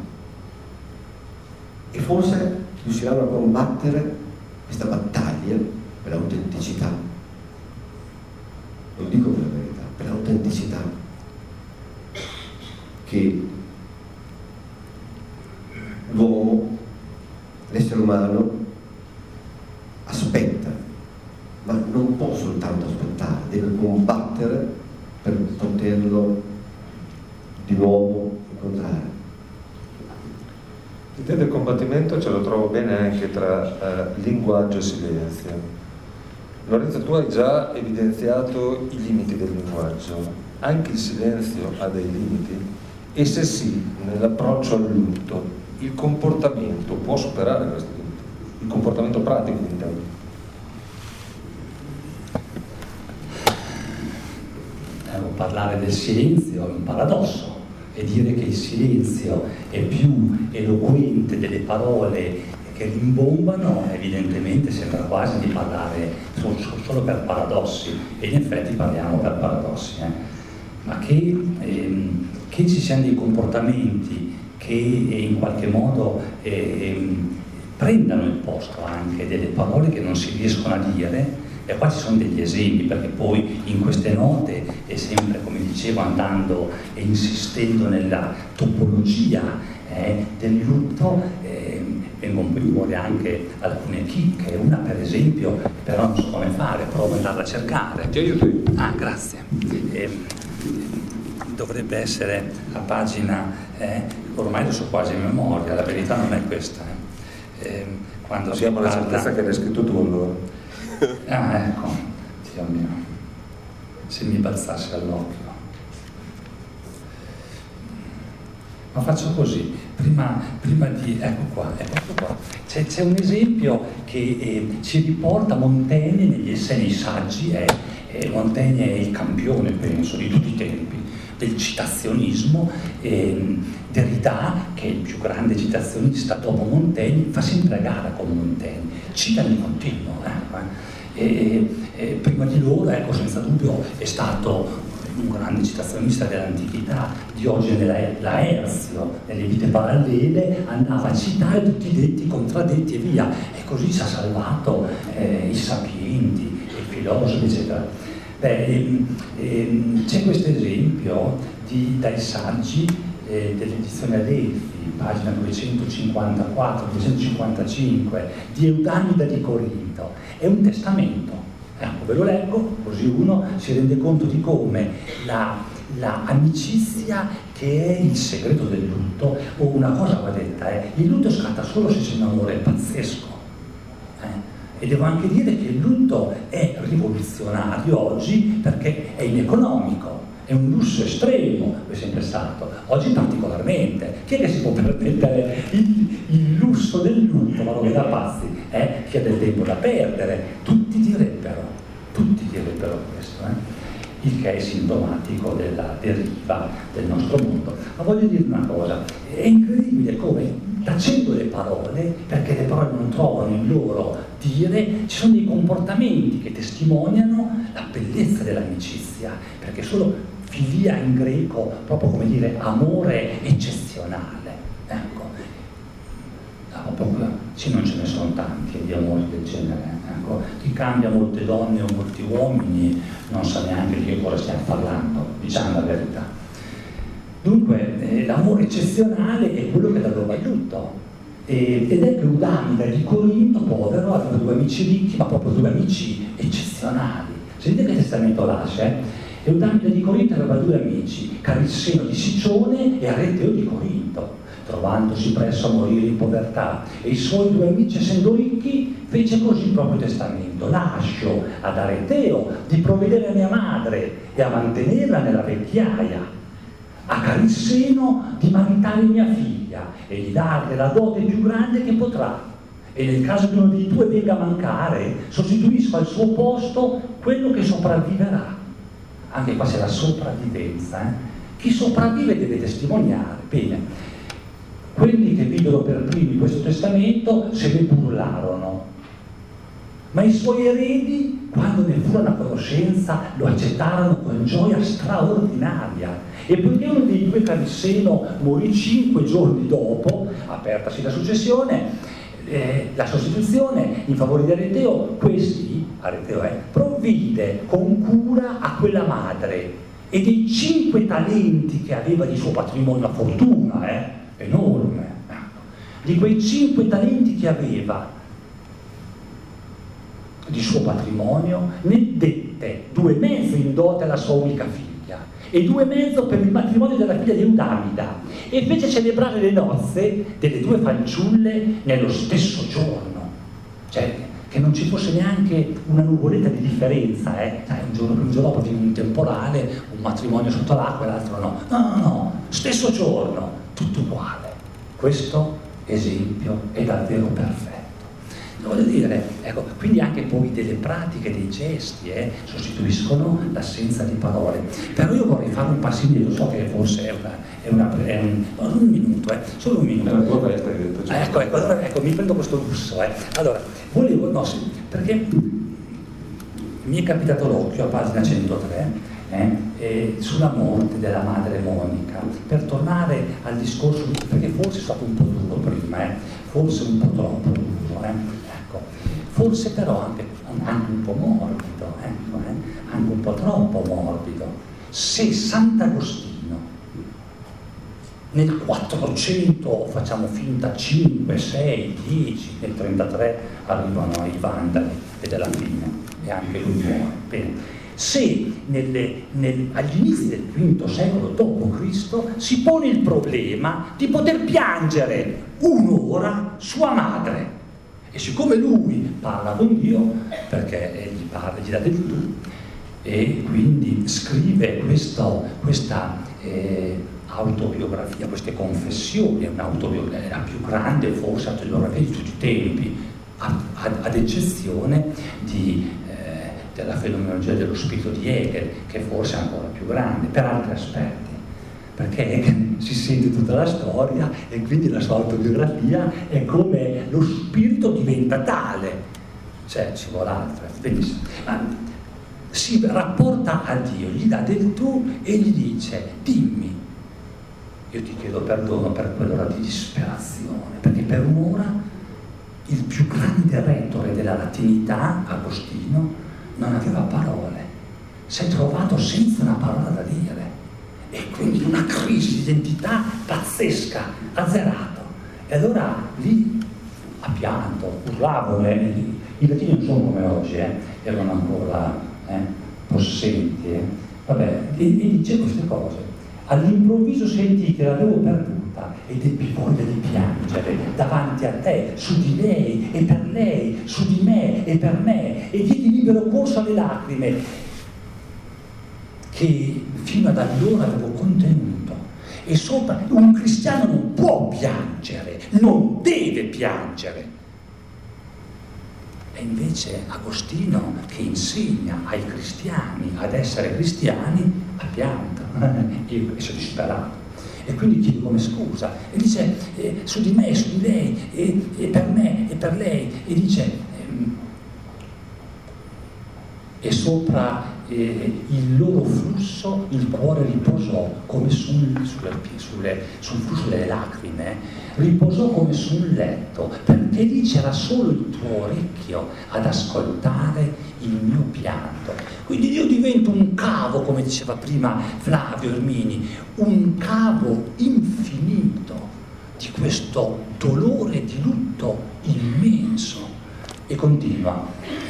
e forse riusciranno a combattere questa battaglia per l'autenticità, non dico per la verità, per l'autenticità che l'uomo, l'essere umano aspetta, ma non può soltanto aspettare, deve combattere per poterlo di nuovo incontrare. L'idea del combattimento ce lo trovo bene anche tra linguaggio e silenzio. Lorenzo, tu hai già evidenziato i limiti del linguaggio, anche il silenzio ha dei limiti? E se sì, nell'approccio al lutto, il comportamento può superare questi limiti? Il comportamento pratico, intendo. Parlare del silenzio è un paradosso, e dire che il silenzio è più eloquente delle parole che rimbombano, evidentemente sembra quasi di parlare solo per paradossi, e in effetti parliamo per paradossi, ma che ci siano dei comportamenti che in qualche modo prendano il posto anche delle parole che non si riescono a dire. E qua ci sono degli esempi, perché poi in queste note, e sempre, come dicevo, andando e insistendo nella topologia del lutto, vengono poi fuori anche alcune chicche. Una, per esempio, però non so come fare, provo ad andarla a cercare. Ti aiuto io. Ah, grazie. Dovrebbe essere a pagina, ormai lo so quasi a memoria, la verità non è questa. Quando abbiamo la certezza che l'hai scritto tu allora. Ah, ecco, Dio mio, se mi balzasse all'occhio. Ma faccio così, prima di... ecco qua, è proprio qua. C'è un esempio che ci riporta Montaigne negli esseri nei saggi. Montaigne è il campione, penso, di tutti i tempi del citazionismo. Derrida, che è il più grande citazionista dopo Montaigne, fa sempre a gara con Montaigne, cita di continuo. Prima di loro, ecco, senza dubbio, è stato un grande citazionista dell'antichità. Diogene Laerzio, nelle vite parallele, andava a citare tutti i detti, contraddetti e via, e così ci ha salvato i sapienti, i filosofi, eccetera. C'è questo esempio dai saggi dell'edizione Adelphi, pagina 254-255, di Eudamida di Corinto. È un testamento. Ecco, ve lo leggo, così uno si rende conto di come la amicizia, che è il segreto del lutto, o una cosa va detta, il lutto scatta solo se c'è un amore pazzesco. E devo anche dire che il lutto è rivoluzionario oggi perché è ineconomico, è un lusso estremo, è sempre stato, oggi particolarmente. Chi è che si può permettere il lusso del lutto? Ma lo veda pazzi, chi ha del tempo da perdere, tutti direbbero questo, il che è sintomatico della deriva del nostro mondo. Ma voglio dire una cosa, è incredibile come tacendo le parole, perché le parole non trovano il loro dire, ci sono dei comportamenti che testimoniano la bellezza dell'amicizia, perché solo filia in greco, proprio come dire amore eccezionale, ecco. Non ce ne sono tanti di amori del genere, ecco. Chi cambia molte donne o molti uomini non sa neanche di che cosa stiamo parlando, diciamo la verità. Dunque l'amore eccezionale è quello che dà loro aiuto, ed è che Eudamida di Corinto, povero, aveva due amici ricchi, ma proprio due amici eccezionali. Sentite che testamento lascia, Eudamida di Corinto aveva due amici, Carisseno di Sicione e Areteo di Corinto. Trovandosi presso a morire in povertà, e i suoi due amici, essendo ricchi, fece così il proprio testamento: lascio ad Areteo di provvedere a mia madre e a mantenerla nella vecchiaia, a Carisseno di maritare mia figlia e di darle la dote più grande che potrà, e nel caso che uno dei due venga a mancare, sostituisco al suo posto quello che sopravviverà. Anche qua c'è la sopravvivenza, Chi sopravvive deve testimoniare. Bene, quelli che videro per primi questo testamento se ne burlarono, ma i suoi eredi, quando ne furono a conoscenza, lo accettarono con gioia straordinaria. E poiché uno dei due, Carisseno, morì 5 giorni dopo, apertasi la successione, la sostituzione in favore di Areteo, Areteo provvide con cura a quella madre, e dei 5 talenti che aveva di suo patrimonio, una fortuna enorme, di quei 5 talenti che aveva di suo patrimonio, ne dette 2,5 in dote alla sua unica figlia e 2,5 per il matrimonio della figlia di Eudamida, e fece celebrare le nozze delle 2 fanciulle nello stesso giorno, cioè che non ci fosse neanche una nuvoletta di differenza, un giorno più, un giorno dopo di un temporale, un matrimonio sotto l'acqua e l'altro no, stesso giorno, tutto uguale. Questo esempio è davvero perfetto. Voglio dire, ecco, quindi anche poi delle pratiche, dei gesti sostituiscono l'assenza di parole. Però io vorrei fare un passo indietro, so che forse è un minuto, solo un minuto. È la tua festa, hai detto. Ecco, mi prendo questo lusso. Allora, perché mi è capitato l'occhio a pagina 103, sulla morte della madre Monica, per tornare al discorso, perché forse è stato un po' duro prima, forse un po' troppo duro, ecco. Forse però anche un po' morbido, anche un po' troppo morbido. Se Sant'Agostino nel 400, facciamo finta 5, 6, 10, nel 33 arrivano i Vandali e della fine, e anche lui muore. Bene. Se agli inizi del V secolo d.C. si pone il problema di poter piangere un'ora sua madre, E siccome lui parla con Dio, perché gli parla, gli dà del tu, e quindi scrive questa autobiografia, queste confessioni, è un'autobiografia, la più grande forse autobiografia di tutti i tempi, ad eccezione della fenomenologia dello spirito di Hegel, che forse è ancora più grande, per altri aspetti. Perché Hegel si sente tutta la storia e quindi la sua autobiografia è come lo spirito diventa tale, cioè ci vuole altro, benissimo. Ma si rapporta a Dio, gli dà del tu e gli dice: dimmi, io ti chiedo perdono per quell'ora di disperazione, perché per un'ora il più grande retore della latinità, Agostino, non aveva parole, si è trovato senza una parola da dire. E quindi una crisi di identità pazzesca, azzerato. E allora lì ha pianto, urlavano, i latini non sono come oggi, erano ancora possenti. Vabbè, e dice queste cose. All'improvviso sentii che l'avevo perduta ed ebbi voglia di piangere davanti a te, su di lei e per lei, su di me e per me, e diedi libero corso alle lacrime che fino ad allora avevo contenuto. E sopra, un cristiano non può piangere, non deve piangere. E invece Agostino, che insegna ai cristiani ad essere cristiani, ha pianto e si è disperato. E quindi chiede come scusa e dice su di me, su di lei, e per me e per lei, e dice e sopra il loro flusso il cuore riposò come sul flusso delle lacrime, riposò come su un letto, perché lì c'era solo il tuo orecchio ad ascoltare il mio pianto. Quindi io divento un cavo, come diceva prima Flavio Ermini, un cavo infinito di questo dolore di lutto immenso. E continua.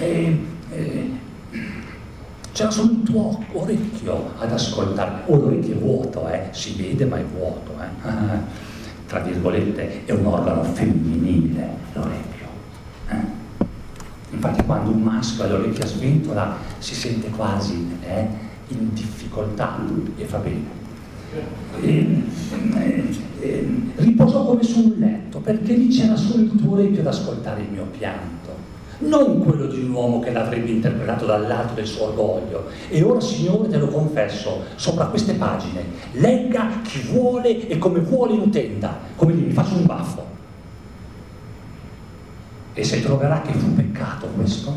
C'era solo il tuo orecchio ad ascoltare, o l'orecchio è vuoto, si vede ma è vuoto, tra virgolette è un organo femminile l'orecchio. Infatti quando un maschio ha l'orecchio a sventola si sente quasi in difficoltà e fa bene. Riposò come su un letto, perché lì c'era solo il tuo orecchio ad ascoltare il mio pianto. Non quello di un uomo che l'avrebbe interpretato dall'alto del suo orgoglio. E ora, Signore, te lo confesso, sopra queste pagine, legga chi vuole e come vuole intenda, come dire, mi faccio un baffo. E se troverà che fu peccato questo,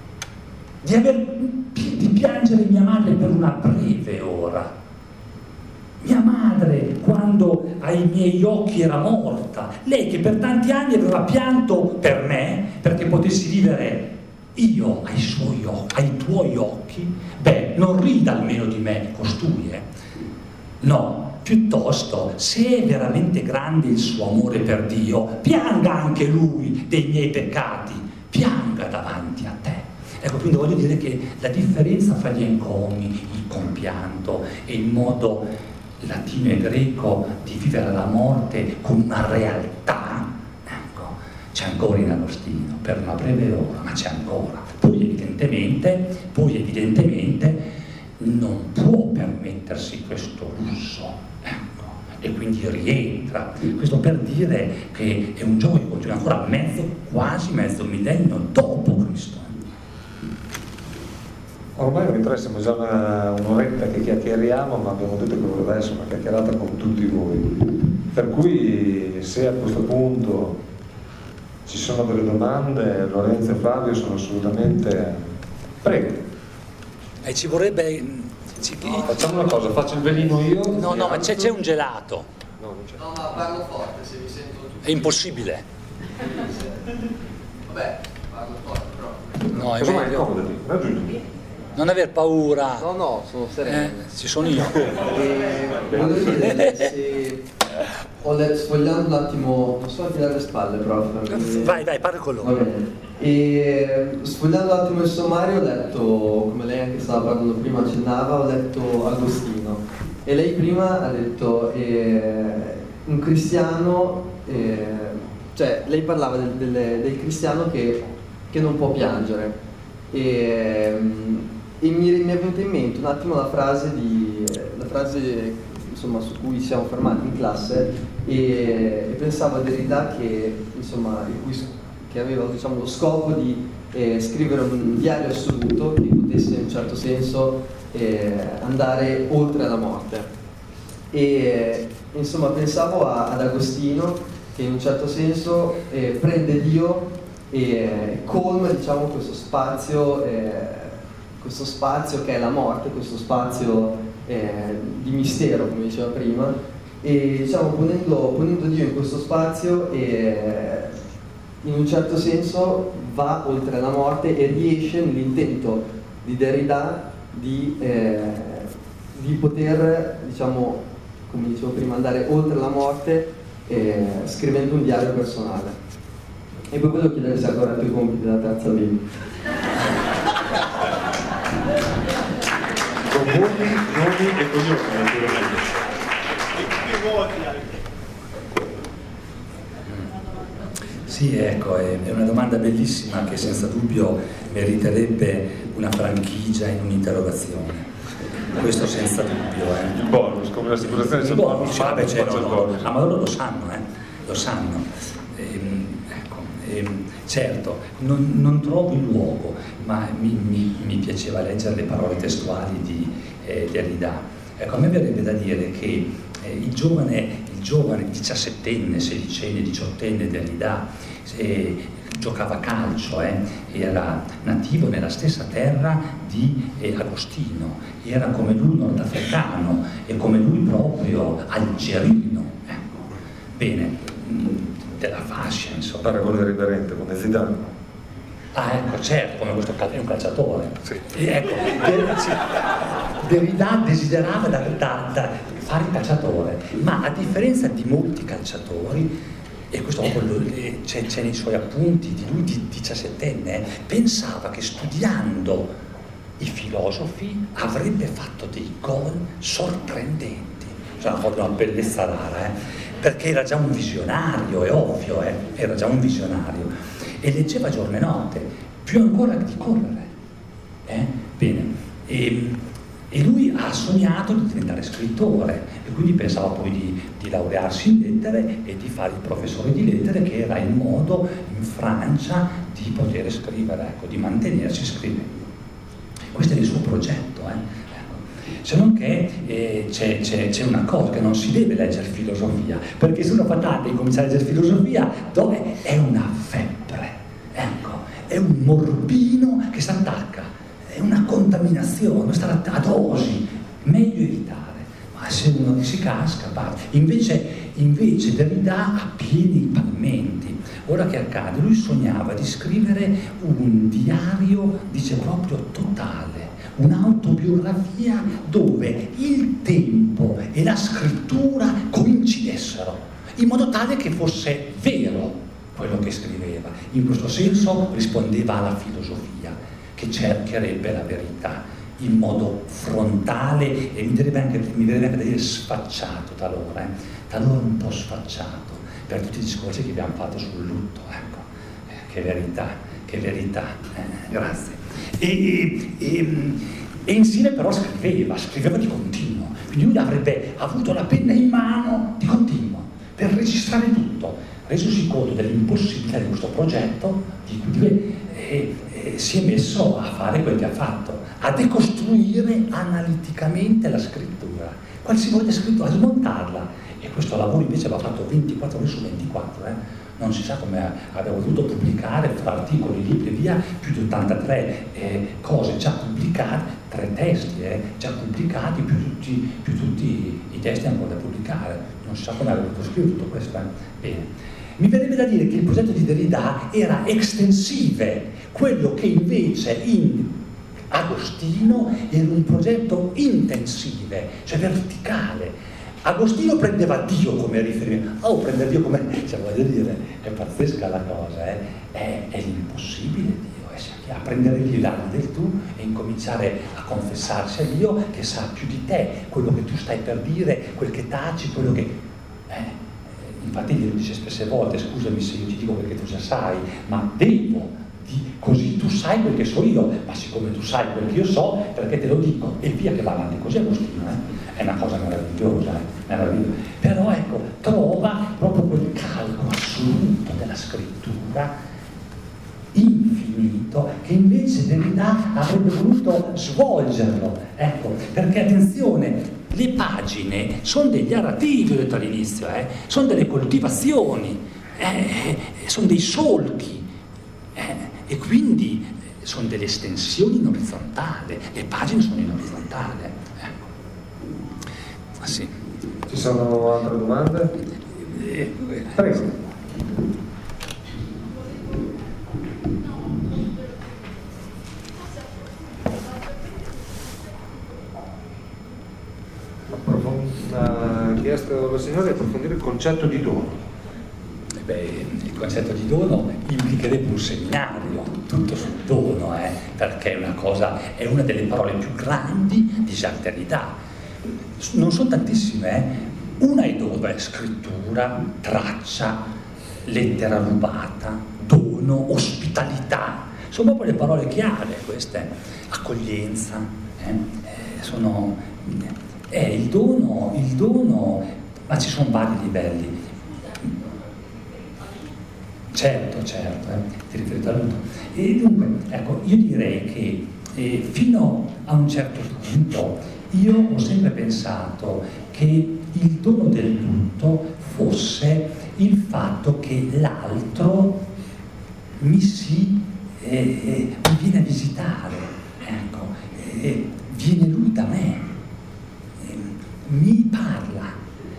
di piangere mia madre per una breve ora. Mia madre, quando ai miei occhi era morta, lei che per tanti anni aveva pianto per me, perché potessi vivere io ai tuoi occhi, non rida almeno di me costui, no, piuttosto, se è veramente grande il suo amore per Dio, pianga anche lui dei miei peccati, pianga davanti a te. Ecco, quindi voglio dire che la differenza fra gli encomi, il compianto e il modo latino e greco di vivere la morte con una realtà, ecco, c'è ancora in Agostino per una breve ora, ma c'è ancora. Poi evidentemente non può permettersi questo lusso, ecco, e quindi rientra. Questo per dire che è un gioco che continua ancora quasi mezzo millennio dopo Cristo. Ormai noi tre siamo già un'oretta che chiacchieriamo, ma abbiamo detto che voleva essere una chiacchierata con tutti voi. Per cui se a questo punto ci sono delle domande, Lorenzo e Flavio sono assolutamente... Prego. E ci vorrebbe... Facciamo una cosa, faccio il velino io. No, ma c'è un gelato. No, non c'è. No, ma parlo forte, se mi sento tutto. È impossibile. Vabbè, parlo forte, però. No, è Cosa mai meglio. accomodati? Raggiungi. Non aver paura. No, sono sereno. Ci sono io. Volevo chiedere se sfogliando un attimo, posso affilare le spalle, prof? Vai, parla con Va loro. bene. E sfogliando un attimo il sommario ho letto, come lei anche stava parlando prima, accennava, ho letto Agostino. E lei prima ha detto un cristiano cioè lei parlava del cristiano che non può piangere, e mi è venuta in mente un attimo la frase insomma, su cui siamo fermati in classe, e pensavo a Derrida che aveva, diciamo, lo scopo di scrivere un diario assoluto che potesse in un certo senso andare oltre la morte. E insomma pensavo ad Agostino, che in un certo senso prende Dio e colma, diciamo, questo spazio che è la morte, questo spazio di mistero, come diceva prima, e diciamo ponendo Dio in questo spazio, in un certo senso va oltre la morte e riesce, nell'intento di Derrida, di poter, diciamo, come dicevo prima, andare oltre la morte scrivendo un diario personale. E poi volevo chiedere se ha corretto i compiti della terza B. Con nomi e cognomi, naturalmente. Sì, ecco, è una domanda bellissima che senza dubbio meriterebbe una franchigia in un'interrogazione. Questo senza dubbio. Il bonus, come l'assicurazione c'è il bonus, ma loro lo sanno, lo sanno. Certo, non trovo il luogo, ma mi piaceva leggere le parole testuali di Derrida. Ecco, a me verrebbe da dire che il giovane 17enne, 16enne, 18enne Derrida giocava a calcio, era nativo nella stessa terra di Agostino, era come lui nordafricano e come lui proprio algerino. Ecco. Bene, della fascia, insomma. Paragone riverente come Zidane. Ah, ecco, certo, come questo è un calciatore. Sì. Ecco, Derrida desiderava da fare il calciatore, ma a differenza di molti calciatori, e questo c'è nei suoi appunti di lui di 17enne, pensava che studiando i filosofi avrebbe fatto dei gol sorprendenti. Cioè una bellezza rara, perché era già un visionario, è ovvio, era già un visionario, e leggeva giorno e notte, più ancora di correre. Bene, e lui ha sognato di diventare scrittore, e quindi pensava poi di laurearsi in lettere e di fare il professore di lettere, che era il modo in Francia di poter scrivere, ecco, di mantenersi scrivendo. Questo è il suo progetto. Se non che c'è una cosa, che non si deve leggere filosofia, perché se uno fa tanto e comincia a leggere filosofia, dove è una febbre, ecco, è un morbino che si attacca, è una contaminazione, sta a dosi, meglio evitare. Ma se uno si casca, parte. Invece Derrida ha pieni palmenti. Ora che accade? Lui sognava di scrivere un diario, dice proprio totale, un'autobiografia dove il tempo e la scrittura coincidessero, in modo tale che fosse vero quello che scriveva. In questo senso rispondeva alla filosofia, che cercherebbe la verità in modo frontale, e mi verrebbe anche da dire sfacciato talora un po' sfacciato, per tutti i discorsi che abbiamo fatto sul lutto, ecco. Che verità, grazie. E insieme però scriveva di continuo, quindi lui avrebbe avuto la penna in mano di continuo per registrare tutto, resosi conto dell'impossibilità di questo progetto, si è messo a fare quel che ha fatto, a decostruire analiticamente la scrittura, qualsivoglia scrittura, a smontarla, e questo lavoro invece va fatto 24 ore su 24, non si sa come avevo dovuto pubblicare fra articoli, libri e via, più di 83 cose già pubblicate, 3 testi già pubblicati, più tutti i testi ancora da pubblicare, non si sa come avevo dovuto scrivere tutto questo. Bene. Mi verrebbe da dire che il progetto di Derrida era extensive, quello che invece in Agostino era un progetto intensive, cioè verticale. Agostino prendeva Dio come riferimento, prendere Dio come, cioè voglio dire, è pazzesca la cosa, è l'impossibile Dio, a prendere Dio l'anima del tu e incominciare a confessarsi a Dio che sa più di te, quello che tu stai per dire, quel che taci, quello che... infatti glielo dice spesse volte, scusami se io ti dico perché tu già sai, ma devo, così tu sai quel che so io, ma siccome tu sai quel che io so, perché te lo dico, e via che va avanti così Agostino, è una cosa meravigliosa, meravigliosa. Però ecco, trova proprio quel calco assoluto della scrittura, infinito, che invece Derrida avrebbe voluto svolgerlo, ecco, perché attenzione, le pagine sono degli arativi, ho detto all'inizio, sono delle coltivazioni, sono dei solchi, e quindi sono delle estensioni in orizzontale, le pagine sono in orizzontale. Ah, sì. Ci sono altre domande? Prego. Ha chiesto la signora di approfondire il concetto di dono. Il concetto di dono implicherebbe un seminario tutto sul dono, perché è una delle parole più grandi di Jacques Derrida. Non sono tantissime, una è dono, scrittura, traccia, lettera rubata, dono, ospitalità, sono proprio le parole chiave queste, accoglienza, il dono, ma ci sono vari livelli. Certo, ti riferito al luto. E dunque, ecco, io direi che fino a un certo punto io ho sempre pensato che il dono del lutto fosse il fatto che l'altro mi viene a visitare, ecco, viene lui da me, mi parla,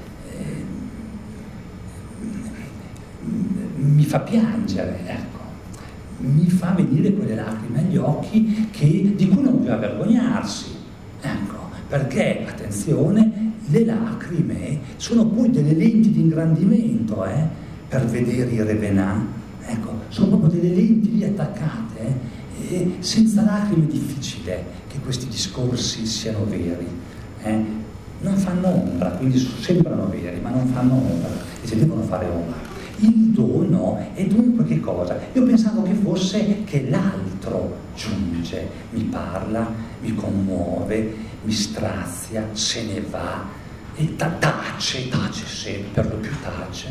mi fa piangere, ecco, mi fa venire quelle lacrime agli occhi di cui non bisogna vergognarsi, ecco, perché, attenzione, le lacrime sono poi delle lenti di ingrandimento, per vedere i Revenant, ecco, sono proprio delle lenti lì attaccate, e senza lacrime è difficile che questi discorsi siano veri, non fanno ombra, quindi sembrano veri, ma non fanno ombra, e si devono fare ombra. Il dono è dunque che cosa? Io pensavo che fosse che l'altro giunge, mi parla, mi commuove, mi strazia, se ne va e tace sempre, per lo più tace.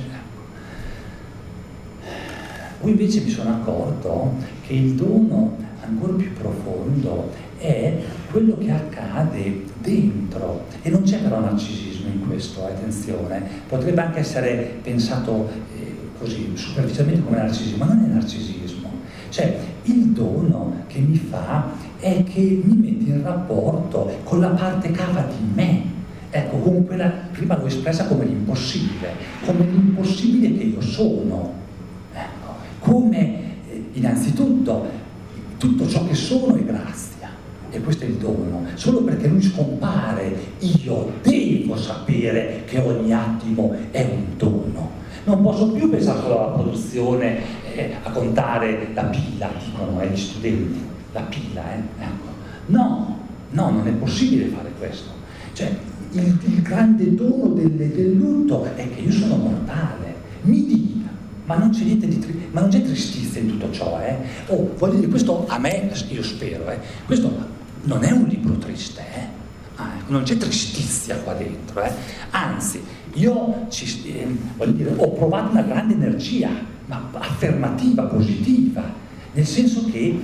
Poi invece mi sono accorto che il dono ancora più profondo è quello che accade dentro, e non c'è però narcisismo in questo, attenzione, potrebbe anche essere pensato così superficialmente come narcisismo, ma non è narcisismo, cioè il dono che mi fa è che mi mette in rapporto con la parte cava di me, ecco, con quella, prima l'ho espressa come l'impossibile che io sono, ecco, come innanzitutto tutto ciò che sono è grazia, e questo è il dono. Solo perché lui scompare io devo sapere che ogni attimo è un dono. Non posso più pensare solo alla produzione, a contare la pila, dicono gli studenti, la pila, ecco. No, non è possibile fare questo. Cioè, il grande dono del lutto è che io sono mortale, mi dica, ma non c'è niente ma non c'è tristezza in tutto ciò, voglio dire, questo a me, io spero, questo non è un libro triste, non c'è tristizia qua dentro, anzi, io voglio dire, ho provato una grande energia, ma affermativa, positiva, nel senso che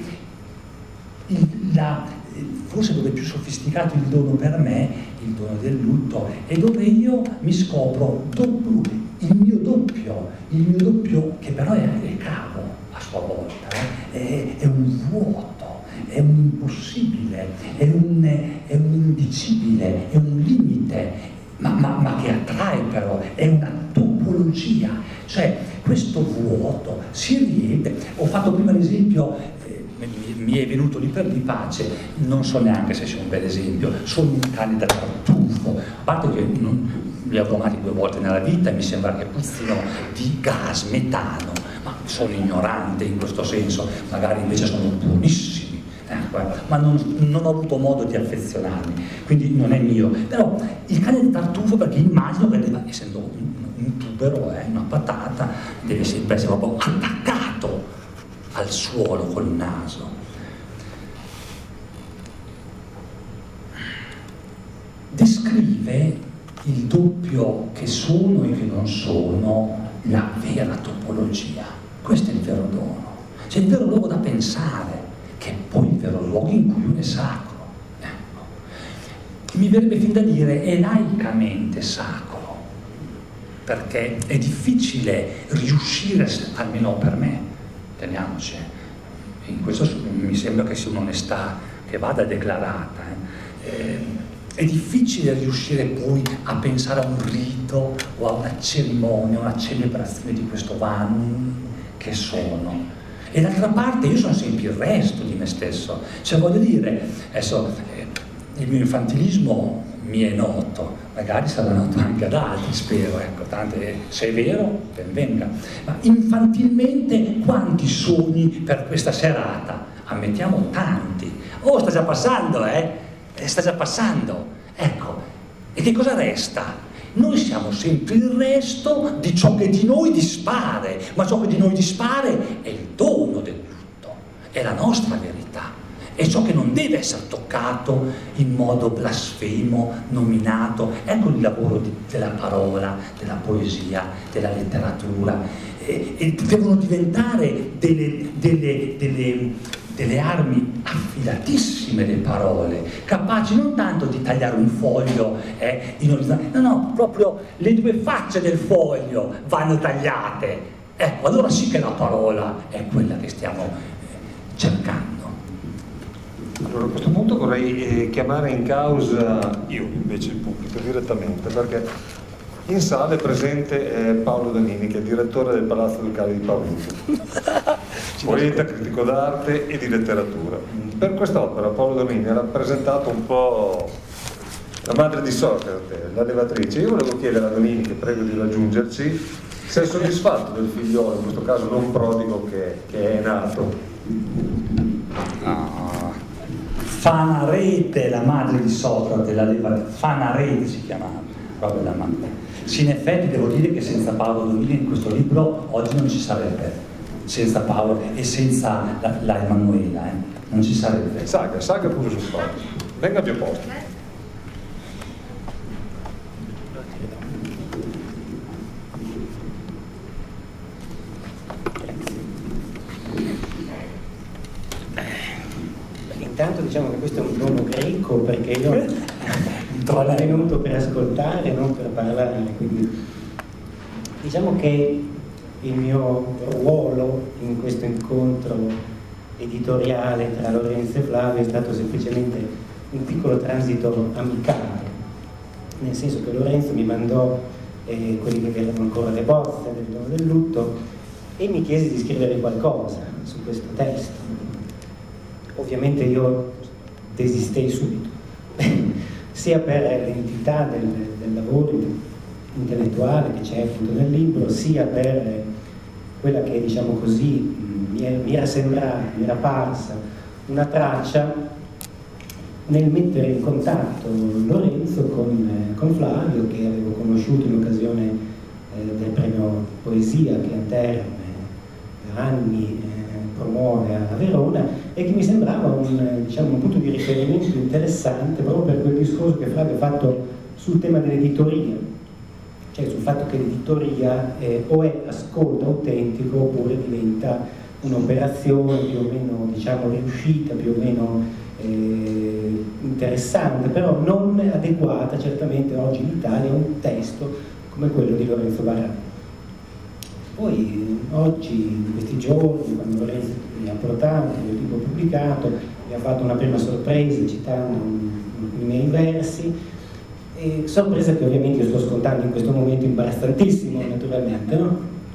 forse dove è più sofisticato il dono per me, il dono del lutto, è dove io mi scopro il mio doppio che però è cavo a sua volta, è un vuoto, è un impossibile, è un indicibile, è un limite, ma che attrae però, è una topologia, cioè questo vuoto si riempie. Ho fatto prima l'esempio, mi è venuto lì per di pace, non so neanche se sia un bel esempio, sono un cane da tartufo, a parte che li ho domati 2 volte nella vita e mi sembra che puzzino di gas, metano, ma sono ignorante in questo senso, magari invece sono buonissimi. Ma non ho avuto modo di affezionarmi, quindi non è mio. Però il cane di tartufo, perché immagino che debba, essendo un tubero, una patata, deve sempre essere proprio attaccato al suolo col naso. Descrive il doppio che sono e che non sono, la vera topologia. Questo è il vero dono. C'è il vero luogo da pensare, che è poi il vero luogo in cui uno è sacro. Mi verrebbe fin da dire è laicamente sacro, perché è difficile riuscire, almeno per me, teniamoci, in questo mi sembra che sia un'onestà che vada declarata, è difficile riuscire poi a pensare a un rito o a una cerimonia, una celebrazione di questo che sono. E d'altra parte io sono sempre il resto di me stesso, cioè voglio dire, adesso il mio infantilismo mi è noto, magari sarà noto anche ad altri, spero, ecco, tanto se è vero, ben venga. Ma infantilmente quanti sogni per questa serata? Ammettiamo tanti. Oh, sta già passando, sta già passando. Ecco, e che cosa resta? Noi siamo sempre il resto di ciò che di noi dispare, ma ciò che di noi dispare è il dono del tutto, è la nostra verità. È ciò che non deve essere toccato in modo blasfemo, nominato. Ecco il lavoro della parola, della poesia, della letteratura. E devono diventare delle armi affilatissime, le parole, capaci non tanto di tagliare un foglio in orizzontale, no, proprio le due facce del foglio vanno tagliate. Ecco, allora sì che la parola è quella che stiamo cercando. Allora, a questo punto vorrei chiamare in causa io invece il pubblico direttamente, perché in sala è presente Paolo Danini, che è direttore del Palazzo Ducale di Pavullo, poeta, critico d'arte e di letteratura. Per quest'opera Paolo Danini ha rappresentato un po' la madre di Socrate, la levatrice. Io volevo chiedere a Danini, che prego di raggiungerci, se è soddisfatto del figliolo, in questo caso non prodigo, che è nato. Fanarete, la madre di Socrate, la levatrice, Fanarete si chiamava, proprio la madre. Sì, in effetti devo dire che senza Paolo Danini in questo libro oggi non ci sarebbe, senza Paolo e senza la Emanuela, non ci sarebbe. Saga pure sul palco, venga più a posto. Intanto diciamo che questo è un dono greco, perché io sono venuto per ascoltare, non per parlare, quindi diciamo che il mio ruolo in questo incontro editoriale tra Lorenzo e Flavio è stato semplicemente un piccolo transito amicale, nel senso che Lorenzo mi mandò quelli che erano ancora le bozze del dono del lutto e mi chiese di scrivere qualcosa su questo testo. Ovviamente io desistei subito, sia per l'entità del lavoro intellettuale che c'è appunto nel libro, sia per quella che, diciamo così, mi era sembrata, mi era parsa una traccia nel mettere in contatto Lorenzo con Flavio, che avevo conosciuto in occasione del premio Poesia che a Terme per anni promuove a Verona, e che mi sembrava un punto di riferimento interessante proprio per quel discorso che Flavio ha fatto sul tema dell'editoria, cioè sul fatto che l'editoria o è ascolto autentico oppure diventa un'operazione più o meno, diciamo, riuscita, più o meno interessante, però non adeguata certamente oggi in Italia a un testo come quello di Lorenzo Varano. Poi oggi, in questi giorni, quando Lorenzo mi ha portato, il libro pubblicato, mi ha fatto una prima sorpresa citando i miei versi, e sorpresa che ovviamente io sto scontando in questo momento imbarazzantissimo, naturalmente, no?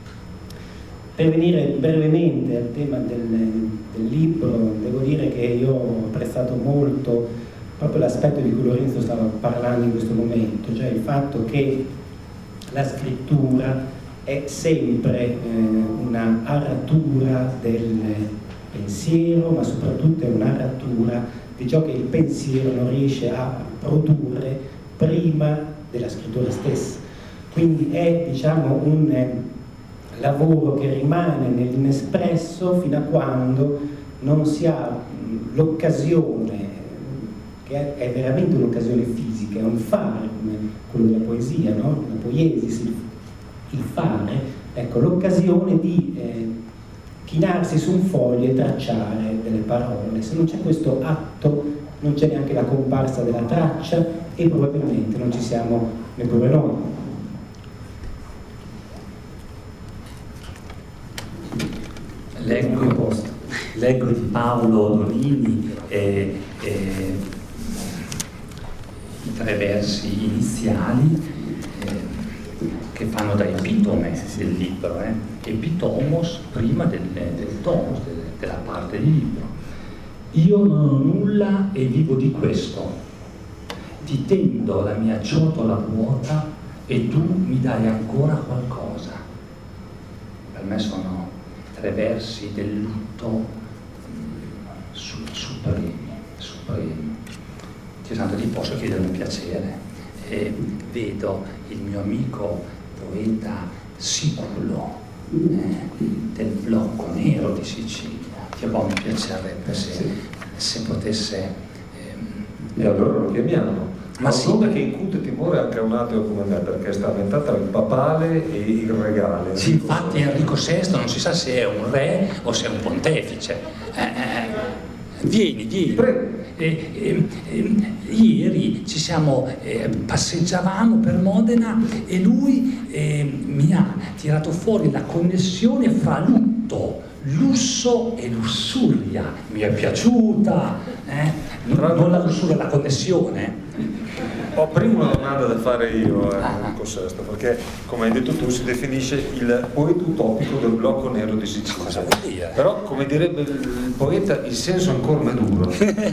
Per venire brevemente al tema del libro, devo dire che io ho apprezzato molto proprio l'aspetto di cui Lorenzo stava parlando in questo momento, cioè il fatto che la scrittura è sempre una aratura del pensiero, ma soprattutto è un'aratura di ciò che il pensiero non riesce a produrre prima della scrittura stessa. Quindi è, diciamo, un lavoro che rimane nell'inespresso fino a quando non si ha l'occasione, che è veramente un'occasione fisica, è un fare come quello della poesia, no? La poiesis, il fare, ecco, l'occasione di chinarsi su un foglio e tracciare delle parole. Se non c'è questo atto, non c'è neanche la comparsa della traccia e probabilmente non ci siamo neppure noi. Leggo di Paolo Donini i 3 versi iniziali che fanno da epitome del libro, epitomos prima del tomos, della parte di libro. Io non ho nulla e vivo di questo, ti tendo la mia ciotola vuota e tu mi dai ancora qualcosa. Per me sono 3 versi del lutto supremi. Dio santo, ti posso chiedere un piacere? Vedo il mio amico poeta Siculo del Blocco Nero di Sicilia, che mi piacerebbe se potesse. E allora lo chiamiamo. Ma sì, nome che incute timore anche a un altro come me, perché sta diventata il papale e il regale. Sì, infatti Enrico VI non si sa se è un re o se è un pontefice. Vieni. Prego. Ieri passeggiavamo per Modena e lui mi ha tirato fuori la connessione fra lutto, lusso e lussuria. Mi è piaciuta, non la lussuria, la connessione. Ho prima una domanda da fare io, Enrico VI, perché come hai detto tu si definisce il poeta utopico del Blocco Nero di Sicilia. Cosa vuol dire? Però, come direbbe il poeta, il senso ancora maduro.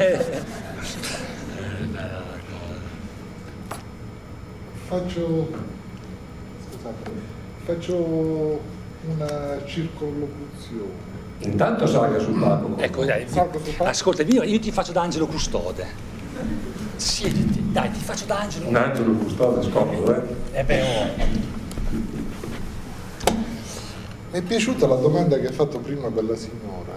Faccio una circonlocuzione. Intanto salga sul palco. Ecco, dai, ascolta, io ti faccio da angelo custode. Siediti, dai, ti faccio da angelo. Un angelo custode, scomodo, Mi è piaciuta la domanda che ha fatto prima quella signora.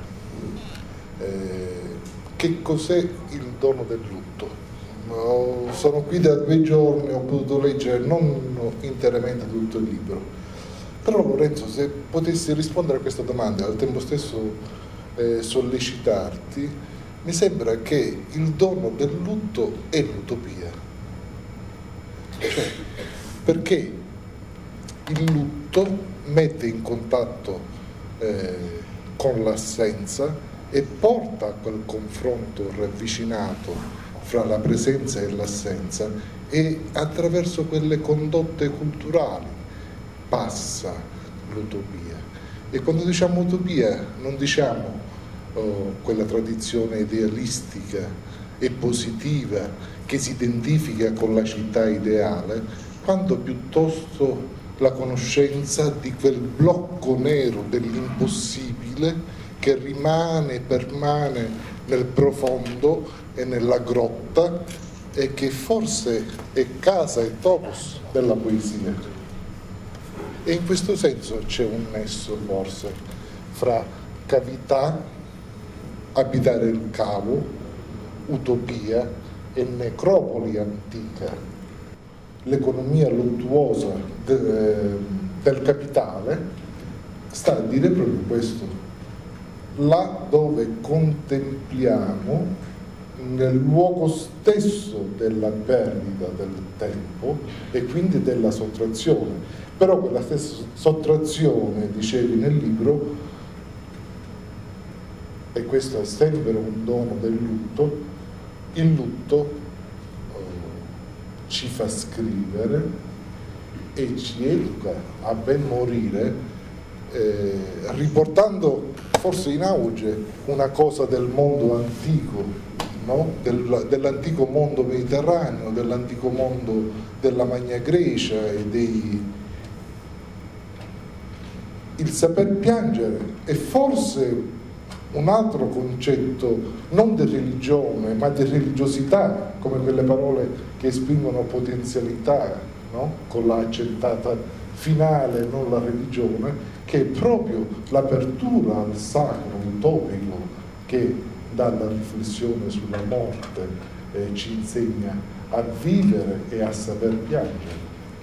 Che cos'è il dono del lutto? Sono qui da 2 giorni, ho potuto leggere non interamente tutto il libro. Però Lorenzo, se potessi rispondere a questa domanda e al tempo stesso sollecitarti, mi sembra che il dono del lutto è l'utopia. Cioè, perché il lutto mette in contatto con l'assenza e porta a quel confronto ravvicinato fra la presenza e l'assenza, e attraverso quelle condotte culturali passa l'utopia. E quando diciamo utopia non diciamo quella tradizione idealistica e positiva che si identifica con la città ideale, quanto piuttosto la conoscenza di quel blocco nero dell'impossibile che permane nel profondo e nella grotta, e che forse è casa e topos della poesia. E in questo senso c'è un nesso forse fra cavità, abitare il cavo, utopia e necropoli antica. L'economia luttuosa del capitale sta a dire proprio questo. Là dove contempliamo nel luogo stesso della perdita del tempo e quindi della sottrazione. Però quella stessa sottrazione, dicevi nel libro, e questo è sempre un dono del lutto, il lutto ci fa scrivere e ci educa a ben morire, riportando forse in auge una cosa del mondo antico, no? Dell'antico mondo mediterraneo, dell'antico mondo della Magna Grecia e il saper piangere è forse un altro concetto, non di religione, ma di religiosità, come quelle parole che esprimono potenzialità, no? Con la accentata finale, non la religione, che è proprio l'apertura al sacro utopico che dalla riflessione sulla morte ci insegna a vivere e a saper piangere.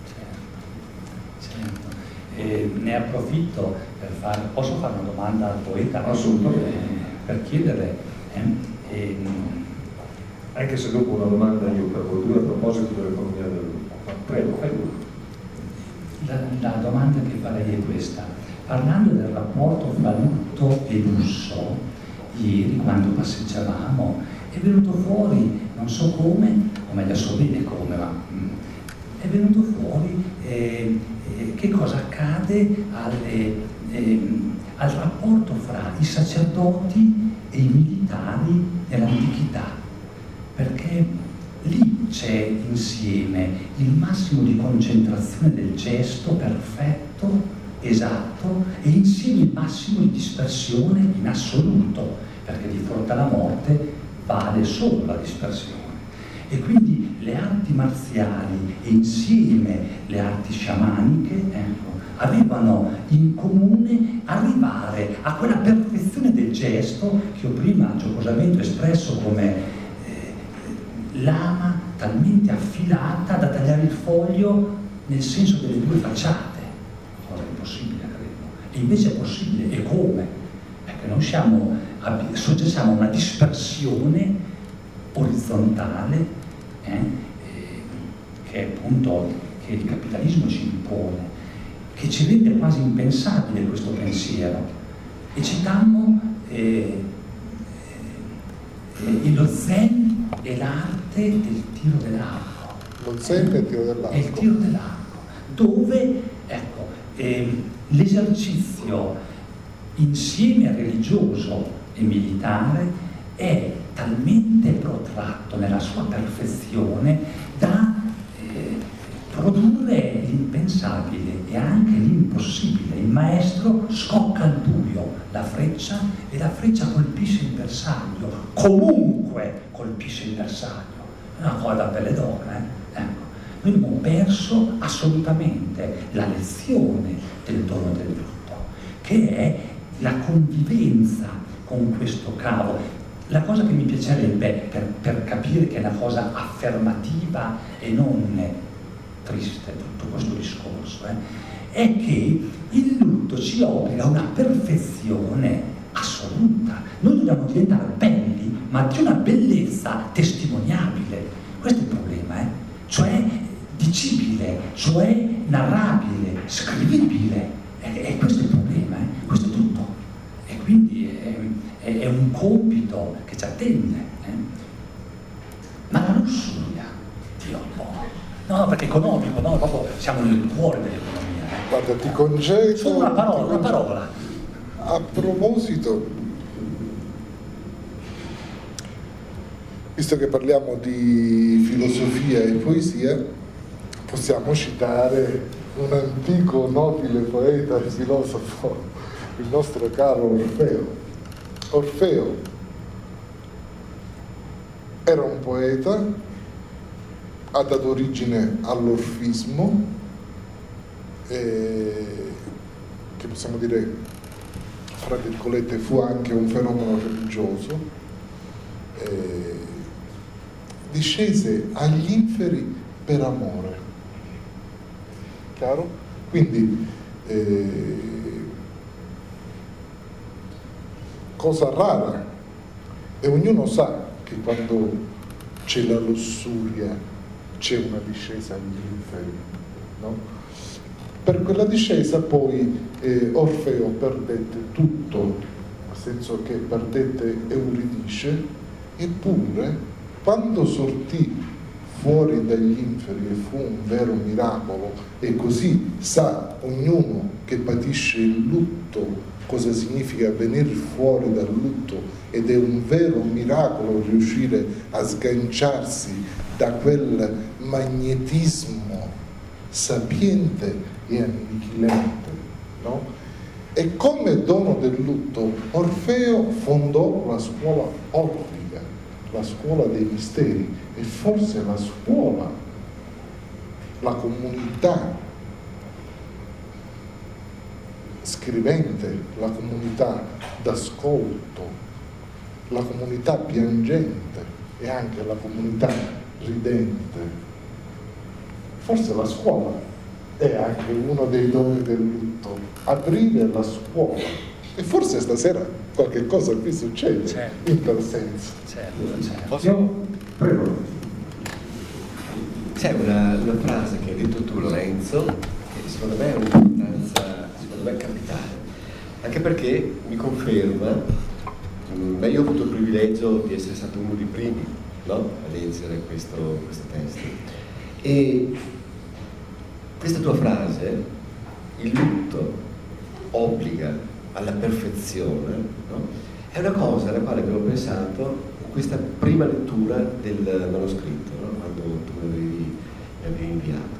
Certo. Ne approfitto per posso fare una domanda al poeta? Assolutamente. Per chiedere, anche se dopo una domanda io per voi due a proposito dell'economia del lupo. Prego. La domanda che farei è questa. Parlando del rapporto fra lutto e lusso, ieri quando passeggiavamo è venuto fuori, non so come, o meglio so bene come, ma è venuto fuori che cosa accade al rapporto fra i sacerdoti e i militari nell'antichità, perché lì c'è insieme il massimo di concentrazione del gesto perfetto, esatto, e insieme il massimo di dispersione in assoluto, perché di fronte alla morte vale solo la dispersione. E quindi le arti marziali e insieme le arti sciamaniche avevano in comune arrivare a quella perfezione del gesto che io prima giocosamente ho espresso come lama talmente affilata da tagliare il foglio nel senso delle due facciate, cosa impossibile credo, e invece è possibile. E come? Perché noi siamo a una dispersione orizzontale che appunto che il capitalismo ci impone, che ci rende quasi impensabile questo pensiero. E citammo lo zen e l'arte del tiro dell'arco. Lo zen e il tiro dell'arco. È il tiro dell'arco, dove l'esercizio insieme religioso e militare è talmente protratto nella sua perfezione da produrre l'impensabile e anche l'impossibile. Il maestro scocca il buio, la freccia, e la freccia colpisce il bersaglio, comunque colpisce il bersaglio. È una cosa da pelle d'oca, Noi abbiamo perso assolutamente la lezione del dono del lutto, che è la convivenza con questo cavo. La cosa che mi piacerebbe, per capire che è una cosa affermativa e non triste tutto questo discorso, è che il lutto ci obbliga a una perfezione assoluta. Noi dobbiamo diventare belli, ma di una bellezza testimoniabile. Questo è il problema, cioè dicibile, cioè narrabile, scrivibile. E questo è il problema, questo è tutto. E quindi è un compito che ci attende. Ma la lussuria, Dio buono. No, perché economico, no, proprio siamo nel cuore dell'economia. Guarda, ti concedo... Solo una parola. A proposito, visto che parliamo di filosofia e poesia, possiamo citare un antico nobile poeta e filosofo, il nostro caro Orfeo. Orfeo era un poeta, ha dato origine all'orfismo, che possiamo dire, fra virgolette, fu anche un fenomeno religioso. Discese agli inferi per amore, chiaro? Quindi cosa rara, e ognuno sa che quando c'è la lussuria c'è una discesa agli inferi, no? Per quella discesa poi Orfeo perdette tutto, nel senso che perdette Euridice, eppure quando sortì fuori dagli inferi e fu un vero miracolo, e così sa ognuno che patisce il lutto cosa significa venire fuori dal lutto, ed è un vero miracolo riuscire a sganciarsi da quel magnetismo sapiente e annichilente, no? E come dono del lutto Orfeo fondò la scuola orfica, la scuola dei misteri, e forse la scuola la comunità scrivente, la comunità d'ascolto, la comunità piangente e anche la comunità ridente. Forse la scuola è anche uno dei doni del lutto, aprire la scuola. E forse stasera qualche cosa qui succede, certo, in tal senso. Certo. Prego. C'è una frase che hai detto tu, Lorenzo, che secondo me ha un'importanza, secondo me, capitale, anche perché mi conferma, io ho avuto il privilegio di essere stato uno dei primi, no? A leggere questo testo, e questa tua frase, il lutto obbliga alla perfezione, no? È una cosa alla quale avevo pensato in questa prima lettura del manoscritto, no? Quando tu mi avevi inviato.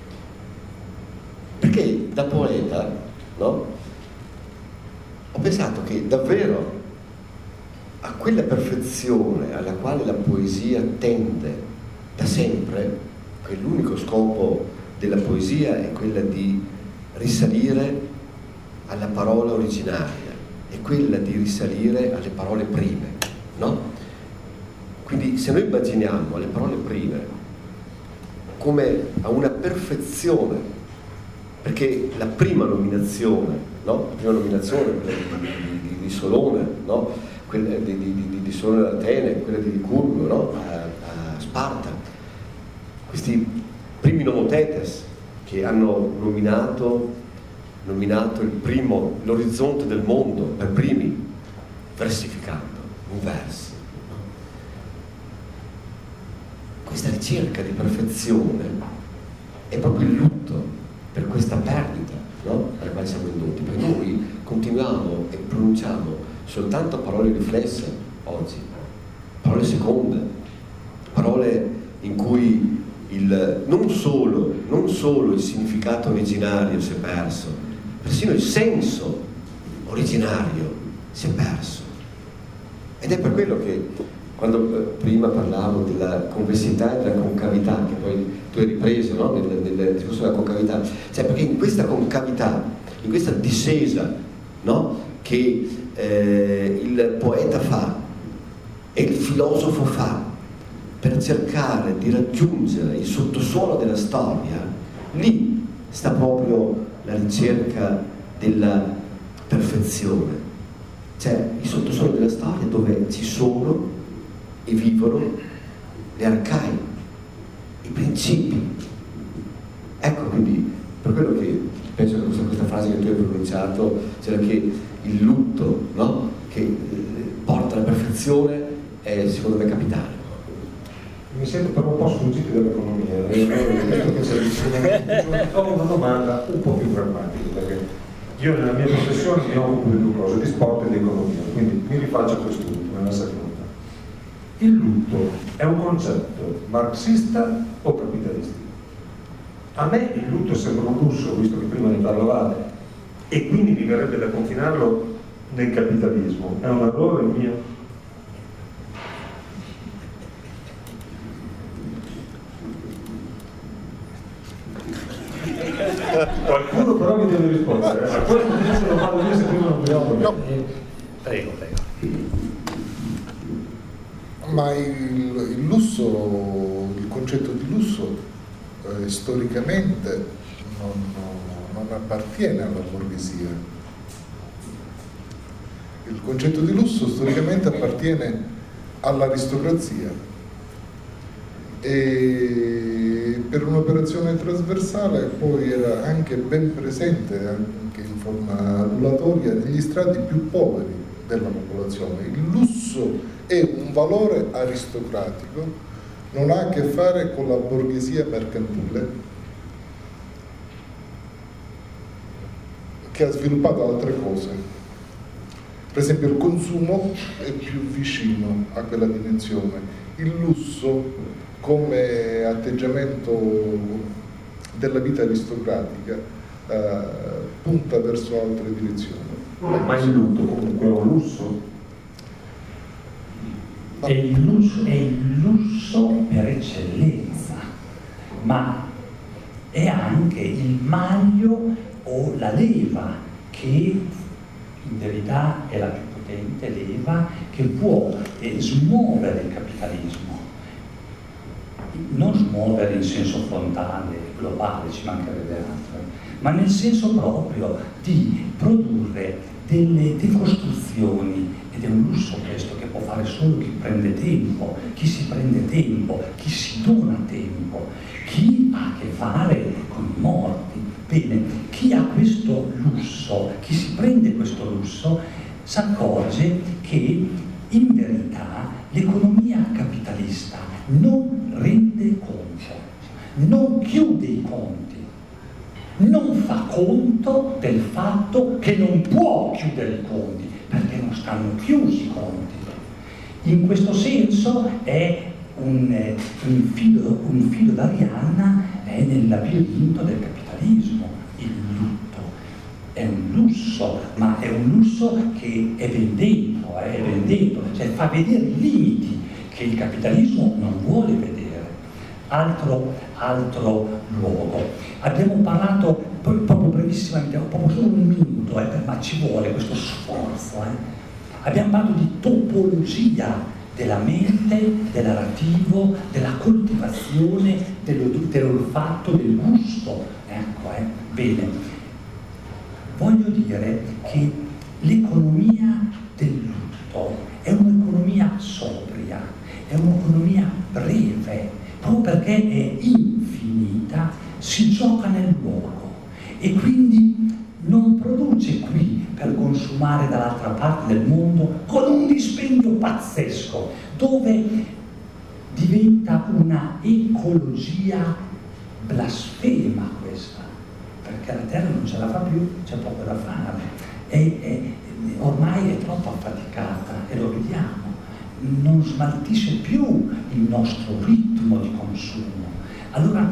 Perché da poeta, no? Ho pensato che davvero a quella perfezione alla quale la poesia tende da sempre, che l'unico scopo della poesia è quella di risalire alla parola originaria, è quella di risalire alle parole prime, no? Quindi se noi immaginiamo le parole prime come a una perfezione, perché la prima nominazione, no? La prima nominazione, quella di Solone, no? Quella di Solone d'Atene, quella di Licurgo, no? A Sparta, questi primi nomotetes che hanno nominato l'orizzonte del mondo per primi, versificando in versi. Questa ricerca di perfezione è proprio il lutto per questa perdita, no? Per la quale siamo indotti, perché noi continuiamo e pronunciamo soltanto parole riflesse oggi, parole seconde, parole in cui non solo il significato originario si è perso, persino il senso originario si è perso. Ed è per quello che quando prima parlavo della complessità e della concavità, che poi tu hai ripreso, no? nel discorso della concavità, cioè perché in questa concavità, in questa discesa, no? Che il poeta fa e il filosofo fa per cercare di raggiungere il sottosuolo della storia, lì sta proprio la ricerca della perfezione, cioè il sottosuolo della storia dove ci sono e vivono le arcai, i principi. Ecco, quindi per quello che penso che questa frase che tu hai pronunciato, cioè che il lutto, no? Che porta alla perfezione, è secondo me capitale. Mi sento però un po' sfuggito dall'economia. Ho una domanda un po' più pragmatica, perché io nella mia professione mi occupo di due cose, di sport e di economia, quindi mi rifaccio a quest'ultimo, nella seconda. Il lutto è un concetto marxista o capitalistico? A me il lutto sembra un lusso, visto che prima ne parlavate, e quindi mi verrebbe da confinarlo nel capitalismo. È un errore mio? Qualcuno però mi deve rispondere. A questo invece lo parlo io, se prima non mi ho. No. Prego. Ma il lusso, il concetto di lusso storicamente non appartiene alla borghesia. Il concetto di lusso storicamente appartiene all'aristocrazia e per un'operazione trasversale poi era anche ben presente, anche in forma adulatoria, negli strati più poveri della popolazione. Il lusso è un valore aristocratico, non ha a che fare con la borghesia mercantile, che ha sviluppato altre cose. Per esempio il consumo è più vicino a quella dimensione, il lusso come atteggiamento della vita aristocratica punta verso altre direzioni. Ma il lutto comunque è un lusso? È il lusso per eccellenza, ma è anche il maglio o la leva che in verità è la più potente leva che può smuovere il capitalismo. Non smuovere in senso frontale, globale, ci mancherebbe altro, ma nel senso proprio di produrre delle costruzioni, ed è un lusso questo che può fare solo chi prende tempo, chi si prende tempo, chi si dona tempo, chi ha a che fare con i morti. Bene, chi ha questo lusso, chi si prende questo lusso, si accorge che in verità l'economia capitalista non rende conto, non chiude i conti, non fa conto del fatto che non può chiudere i conti, perché non stanno chiusi i conti. In questo senso è un filo d'Arianna nel labirinto del capitalismo, il lutto. È un lusso, ma è un lusso che è ben dentro, cioè fa vedere i limiti che il capitalismo non vuole vedere. Altro luogo. Abbiamo parlato, proprio brevissimamente, proprio solo un minuto, ma ci vuole questo sforzo. Abbiamo parlato di topologia della mente, del narrativo, della coltivazione, dell'olfatto, del gusto. Bene. Voglio dire che l'economia del lutto è un'economia sobria, è un'economia breve, proprio perché è infinita, si gioca nel luogo e quindi non produce qui per consumare dall'altra parte del mondo con un dispendio pazzesco, dove diventa una ecologia blasfema questa, perché la terra non ce la fa più, c'è poco da fare, ormai è troppo affaticata e lo vediamo. Non smaltisce più il nostro ritmo di consumo. Allora,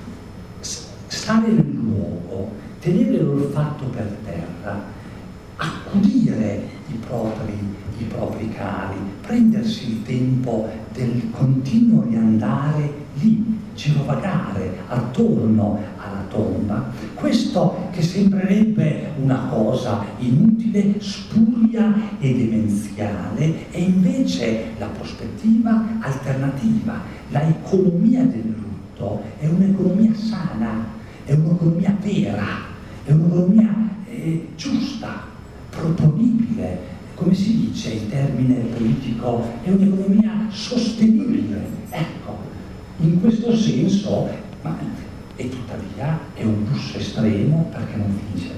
stare nel luogo, tenere l'olfatto per terra, accudire i propri cari, prendersi il tempo del continuo riandare lì, girovagare attorno alla tomba, questo che sembrerebbe una cosa inutile, spuria e demenziale, è invece la prospettiva alternativa. La economia del lutto è un'economia sana, è un'economia vera, è un'economia giusta, proponibile, come si dice in termine politico, è un'economia sostenibile. Ecco, in questo senso, e tuttavia è un lusso estremo perché non finisce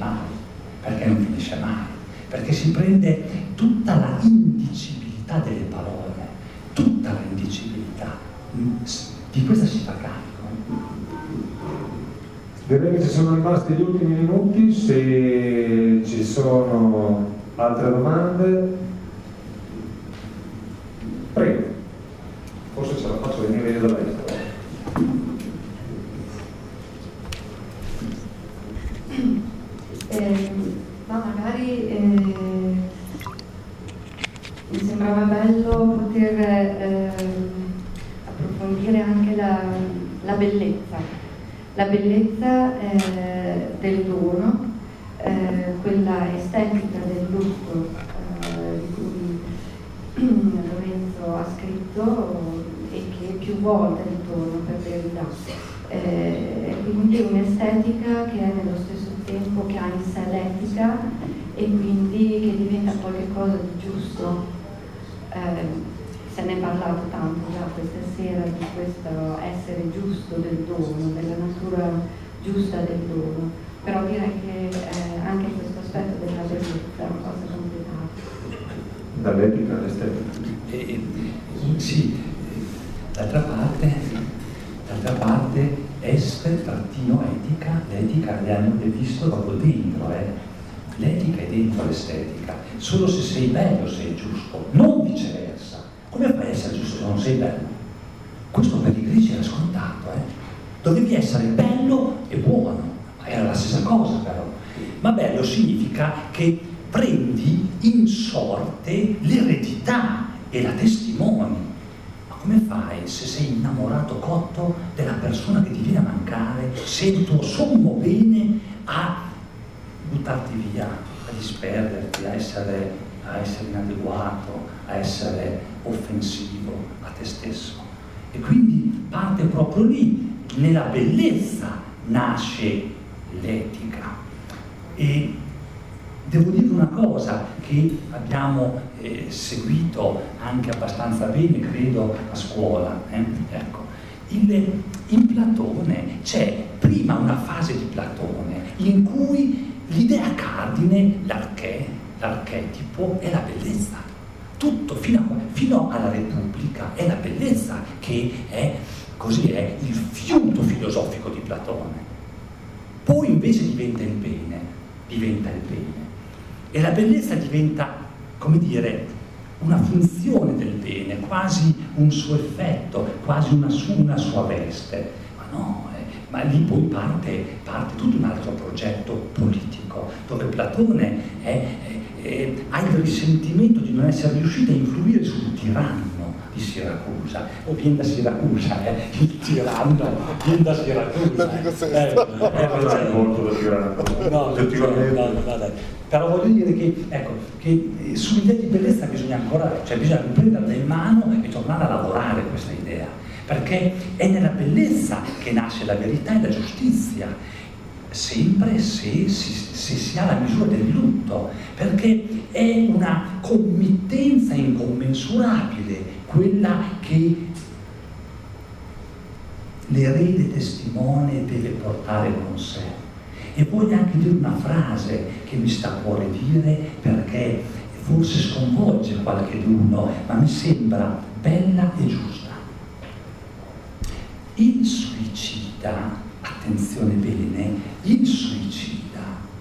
mai, perché si prende tutta la indicibilità delle parole, tutta la indicibilità, di questa si fa carico. Direi che ci sono rimasti gli ultimi minuti, se ci sono altre domande, prego, forse ce la faccio venire io da lei. Ma magari mi sembrava bello poter approfondire anche la bellezza del dono, quella estetica del lutto di cui Lorenzo ha scritto e che più volte ritorna per verità. Quindi un'estetica che è nello stesso tempo che ha in sé l'etica e quindi che diventa qualcosa di giusto. Se ne è parlato tanto già questa sera di questo essere giusto del dono, della natura giusta del dono, però direi che anche questo aspetto della bellezza è una cosa complicata. Dall'etica all'estetica. Sì, d'altra parte est-etica, l'etica l'hanno visto proprio dentro, l'etica è dentro l'estetica, solo se sei bello sei giusto, non viceversa. Come fai a essere giusto se non sei bello? Questo per i greci era scontato, dovevi essere bello e buono, ma era la stessa cosa però. Ma bello significa che prendi in sorte l'eredità e la testimoni. Ma come fai, se sei innamorato cotto della persona che ti viene a mancare, se il tuo sommo bene, a buttarti via, a disperderti, a essere inadeguato, a essere offensivo a te stesso? E quindi parte proprio lì, nella bellezza nasce l'etica. E devo dire una cosa che abbiamo seguito anche abbastanza bene, credo, a scuola. Ecco, in Platone c'è prima una fase di Platone in cui l'idea cardine, l'archetipo, è la bellezza. Tutto fino alla Repubblica è la bellezza che è, così è, il fiuto filosofico di Platone. Poi invece diventa il bene. E la bellezza diventa, come dire, una funzione del bene, quasi un suo effetto, quasi una sua veste. Ma no, ma lì poi parte tutto un altro progetto politico, dove Platone ha il risentimento di non essere riuscito a influire sul tiranno di Siracusa, o viene da Siracusa, il tiranno viene da Siracusa. Non è molto da tiranno. No, dai. Però voglio dire che sull'idea di bellezza bisogna riprenderla in mano e tornare a lavorare questa idea, perché è nella bellezza che nasce la verità e la giustizia, sempre se si ha la misura del lutto, perché è una committenza incommensurabile quella che l'erede testimone deve portare con sé. E voglio anche dire una frase che mi sta a cuore dire, perché forse sconvolge qualcheduno, ma mi sembra bella e giusta. Il suicida, attenzione bene, il suicida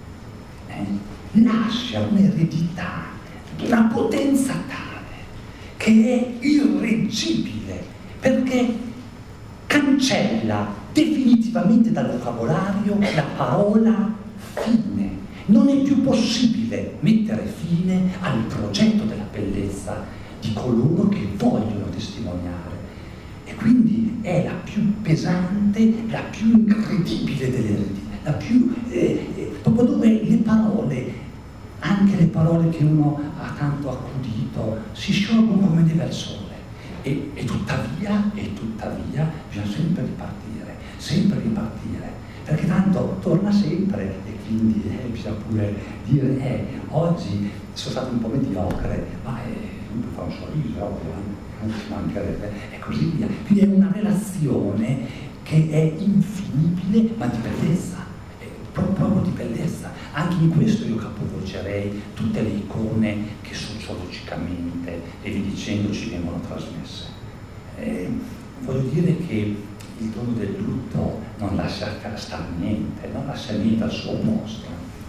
lascia un'eredità di una potenza tale che è irreggibile, perché cancella definitivamente dal vocabolario la parola fine. Non è più possibile mettere fine al progetto della bellezza di coloro che vogliono testimoniare. E quindi è la più pesante, la più incredibile delle eredità, la più proprio dove le parole, anche le parole che uno ha tanto accudito, si sciolgono come neve al sole. E tuttavia bisogna sempre ripartire, perché tanto torna sempre, e quindi bisogna pure dire oggi sono stato un po' mediocre, ma uno fa un sorriso, non ci mancherebbe, e così via. Quindi è una relazione che è infinibile, ma di bellezza, proprio di bellezza. Anche in questo io capovolgerei tutte le icone che sociologicamente e via dicendo ci vengono trasmesse. Voglio dire che il dono del lutto non lascia stare niente, non lascia niente al suo posto.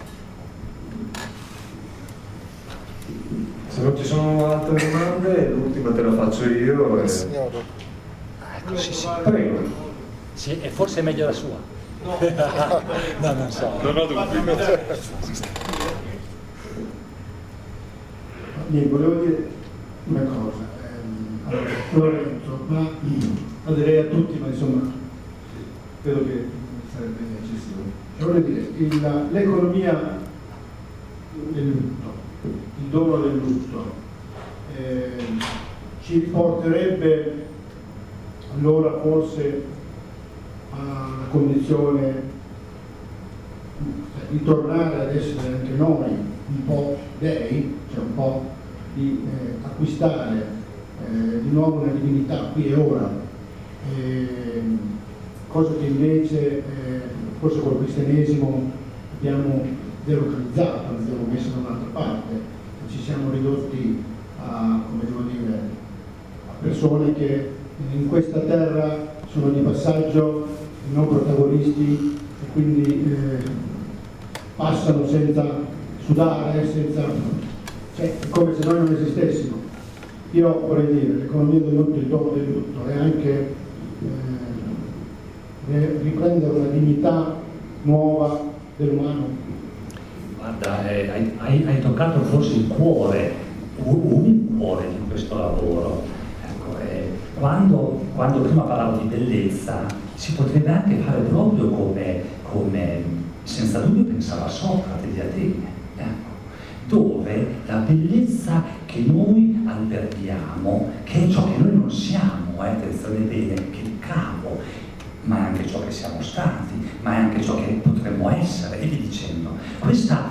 Se non ci sono altre domande, l'ultima te la faccio io. Signore. Ecco, sì. Prego. Sì, e forse è meglio la sua. No, non so. Non ho dubbi. Volevo dire una cosa, Lorenzo, ma la direi a tutti, ma insomma credo che sarebbe eccessivo. Voglio dire, l'economia del lutto, il dono del lutto, ci riporterebbe allora forse alla condizione di tornare ad essere anche noi un po' dei, cioè un po' di acquistare di nuovo una divinità qui e ora, cosa che invece forse col cristianesimo abbiamo delocalizzato, l'abbiamo messo da un'altra parte, ci siamo ridotti a, come devo dire, a persone che in questa terra sono di passaggio, non protagonisti, e quindi passano senza sudare, cioè, come se noi non esistessimo. Io vorrei dire, l'economia del lutto, il dono del lutto è anche riprendere una dignità nuova dell'umano. Guarda, hai toccato forse il cuore, un cuore di questo lavoro. Ecco, quando prima parlavo di bellezza, si potrebbe anche fare proprio come senza dubbio pensava Socrate di Atene, dove la bellezza che noi alberghiamo, che è ciò che noi non siamo, attenzione bene, che il capo, ma è anche ciò che siamo stati, ma è anche ciò che potremmo essere, e via dicendo. Questa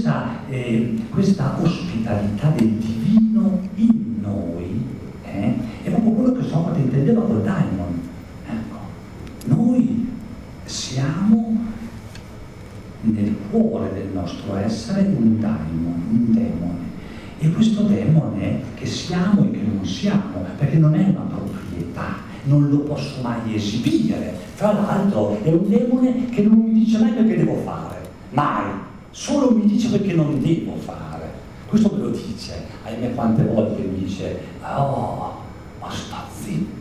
ospitalità del divino in noi è proprio quello che Socrate intendeva col daimon. Ecco, noi siamo nel cuore del nostro essere un daimon, un demone, e questo demone che siamo e che non siamo, perché non è una proprietà, non lo posso mai esibire. Tra l'altro è un demone che non mi dice mai perché devo fare, mai, solo mi dice perché non devo fare. Questo me lo dice, ahimè quante volte mi dice, oh, ma sta zitto.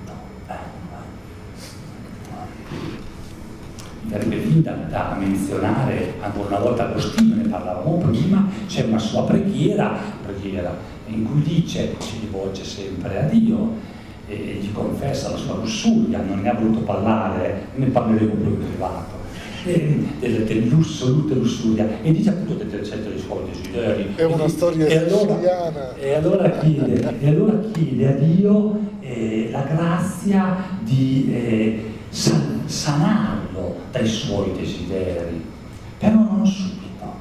Sarebbe fin da menzionare ancora una volta Agostino, ne parlavamo prima, c'è una sua preghiera in cui dice, si rivolge sempre a Dio e gli confessa la sua lussuria, non ne ha voluto parlare, ne parleremo poi in privato, dell'assoluta lussuria, e dice appunto del centro dei suoi desideri. È una storia siciliana. E allora chiede a Dio la grazia di sanarlo dai suoi desideri, però non subito.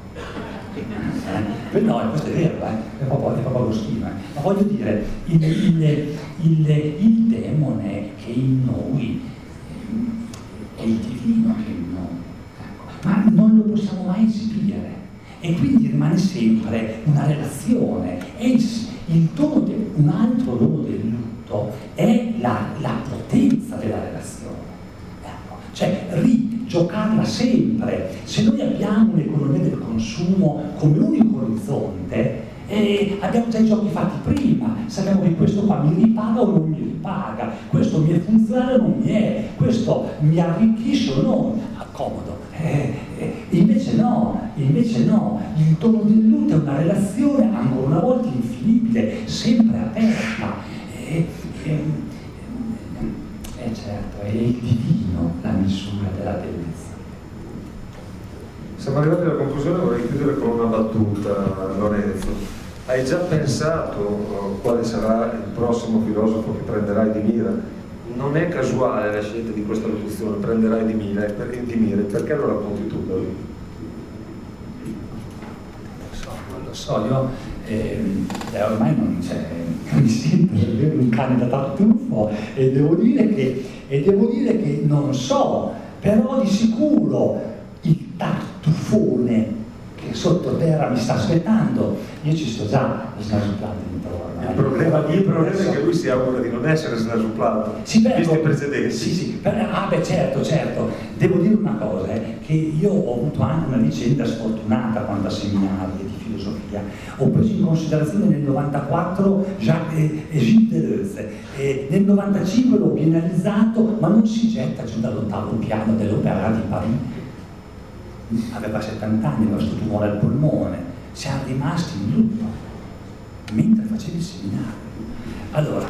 No, questo è vero, è proprio Agostino. Ma voglio dire, il demone che è in noi è il divino che è in noi, ma non lo possiamo mai esibire, e quindi rimane sempre una relazione. E un altro dono del lutto è la potenza della relazione. Cioè rigiocarla sempre. Se noi abbiamo un'economia del consumo come unico orizzonte, abbiamo già i giochi fatti prima, sappiamo che questo qua mi ripaga o non mi ripaga, questo mi è funzionale o non mi è, questo mi arricchisce o non, comodo. Invece no, il dono del lutto è una relazione ancora una volta infinibile, sempre aperta. Certo, è il divino la misura della bellezza. Siamo arrivati alla conclusione, vorrei chiudere con una battuta, Lorenzo. Hai già pensato quale sarà il prossimo filosofo che prenderai di mira? Non è casuale la scelta di questa locuzione, prenderai di mira, perché lo racconti tu, Davide? Non lo so, io ormai non c'è, mi sento un cane da tartufo e devo dire che non so, però di sicuro il tartufone che sottoterra mi sta aspettando, io ci sto già snasuplando intorno. Il problema è che lui si augura di non essere snasuplato, visti i precedenti. Sì, certo. Devo dire una cosa, che io ho avuto anche una vicenda sfortunata quando a seminari di filosofia. Ho preso in considerazione nel 94 Gilles Deleuze, e nel 95 l'ho biennalizzato, ma non si getta giù dall'ottavo piano dell'Opéra di Parigi. Aveva 70 anni, aveva questo tumore al polmone, siamo rimasti in lutto mentre facevi il seminario. Allora,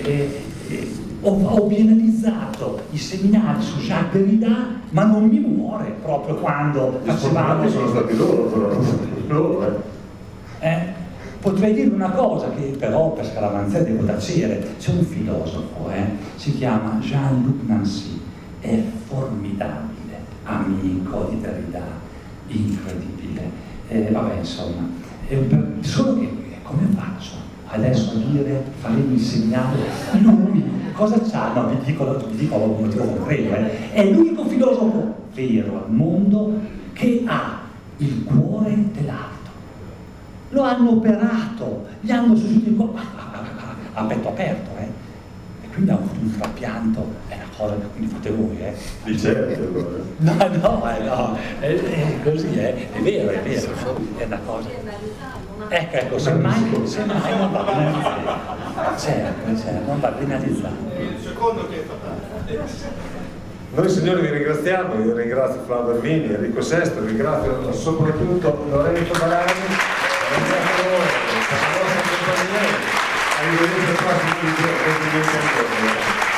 ho biennalizzato i seminari su Jacques Derrida, ma non mi muore proprio quando facevamo. Sono stati loro. Potrei dire una cosa che però per scaramanzia devo tacere. C'è un filosofo, si chiama Jean-Luc Nancy, è formidabile, amico di Derrida, incredibile. Vabbè, insomma, solo che come faccio adesso a dire faremo il seminario? Lui cosa c'ha? No, vi dico un motivo concreto, è l'unico filosofo vero al mondo che ha il cuore dell'altro. Lo hanno operato, gli hanno sostituito il cuore a petto aperto, e quindi ha avuto un trapianto, è una cosa che quindi fate voi, Di certo. No, è così, è vero, è una cosa. Ecco, semmai non va penalizzato. Certo, non va penalizzato. Il secondo che è fatale. Noi signori vi ringraziamo, io ringrazio Flavio Armini, Enrico Sesto, ringrazio soprattutto Lorenzo Barani, ringrazio voi per la vostra compagnia. Arrivederci al prossimo video.